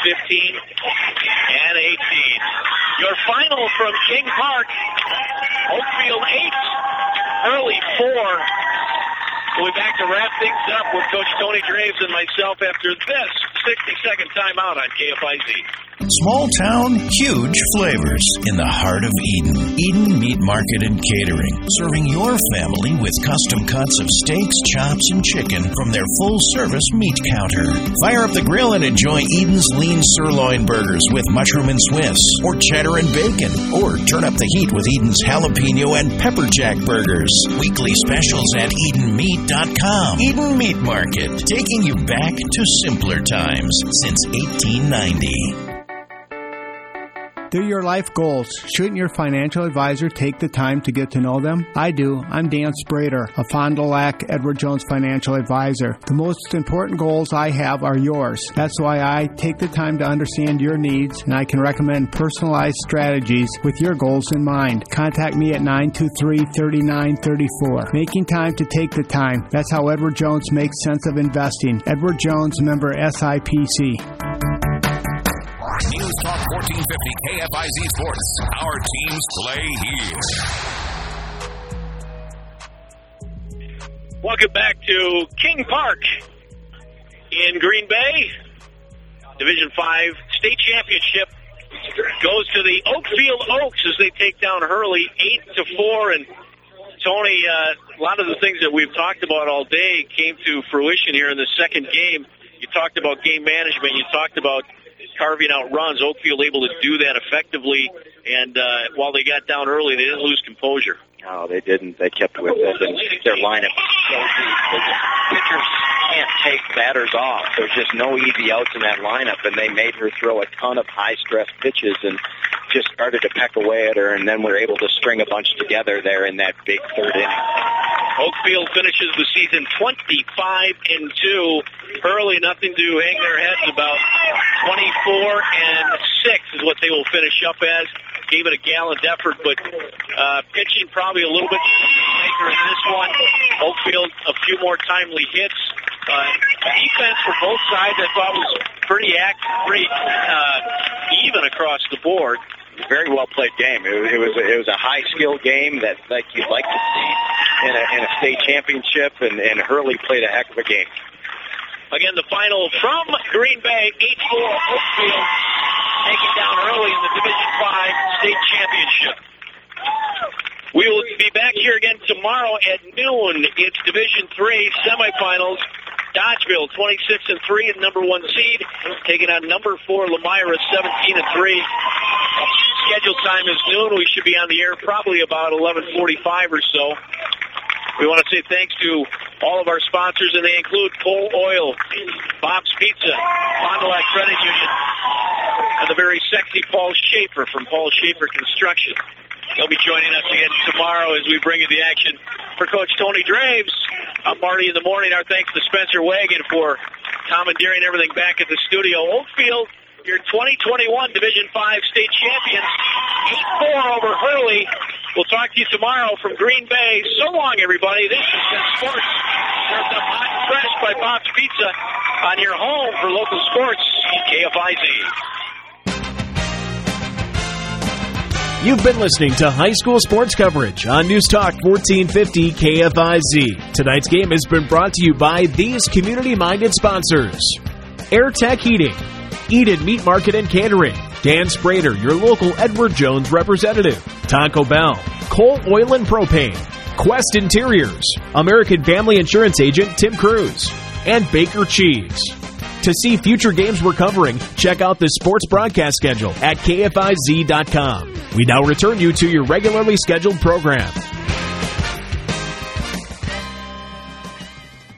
and 18. Your final from King Park, Oakfield 8, Hurley 4. We'll be back to wrap things up with Coach Tony Draves and myself after this 60-second timeout on KFIZ. Small town, huge flavors in the heart of Eden. Eden Meat Market and Catering, serving your family with custom cuts of steaks, chops, and chicken from their full-service meat counter. Fire up the grill and enjoy Eden's lean sirloin burgers with mushroom and Swiss, or cheddar and bacon, or turn up the heat with Eden's jalapeno and pepper jack burgers. Weekly specials at EdenMeat.com. Eden Meat Market, taking you back to simpler times since 1890. They're your life goals. Shouldn't your financial advisor take the time to get to know them? I do. I'm Dan Sprader, a Fond du Lac Edward Jones financial advisor. The most important goals I have are yours. That's why I take the time to understand your needs, and I can recommend personalized strategies with your goals in mind. Contact me at 923-3934. Making time to take the time. That's how Edward Jones makes sense of investing. Edward Jones, member SIPC. News Talk 1450 KFIZ Sports. Our teams play here. Welcome back to King Park in Green Bay. Division 5 state championship goes to the Oakfield Oaks as they take down Hurley 8-4. And Tony, a lot of the things that we've talked about all day came to fruition here in the second game. You talked about game management. You talked about carving out runs. Oakfield able to do that effectively, and while they got down early, they didn't lose composure. No, they didn't. They kept with it, and their lineup so deep. Pitchers can't take batters off. There's just no easy outs in that lineup, and they made her throw a ton of high-stress pitches and just started to peck away at her, and then were able to string a bunch together there in that big third inning. Oakfield finishes the season 25-2. Hurley, nothing to hang their heads about. 24-6 is what they will finish up as. Gave it a gallant effort, but pitching probably a little bit maker in this one. Oakfield, a few more timely hits. Defense for both sides, I thought, was pretty even across the board. Very well played game. It was a high skill game that like you'd like to see in a state championship, and Hurley played a heck of a game. Again, the final from Green Bay, 8-4 Oakfield, taking down early in the Division 5 state championship. We will be back here again tomorrow at noon. It's Division 3 semifinals. Dodgeville, 26-3, and number 1 seed, taking on number 4 Lemira, 17-3. Scheduled time is noon. We should be on the air probably about 11:45 or so. We want to say thanks to all of our sponsors, and they include Pole Oil, Bob's Pizza, Fond du Lac Credit Union, and the very sexy Paul Schaefer from Paul Schaefer Construction. They'll be joining us again tomorrow as we bring you the action. For Coach Tony Draves, I'm Marty in the morning. Our thanks to Spencer Wagon for commandeering everything back at the studio. Oakfield, your 2021 Division 5 state champions, 8-4 over Hurley. We'll talk to you tomorrow from Green Bay. So long, everybody. This has been Sports served up hot and fresh by Bob's Pizza on your home for local sports, KFIZ. You've been listening to high school sports coverage on News Talk 1450 KFIZ. Tonight's game has been brought to you by these community-minded sponsors: Air Tech Heating, Eden Meat Market and Catering, Dan Sprader, your local Edward Jones representative, Taco Bell, Cole Oil and Propane, Quest Interiors, American Family Insurance Agent Tim Cruz, and Baker Cheese. To see future games we're covering, check out the sports broadcast schedule at KFIZ.com. We now return you to your regularly scheduled program.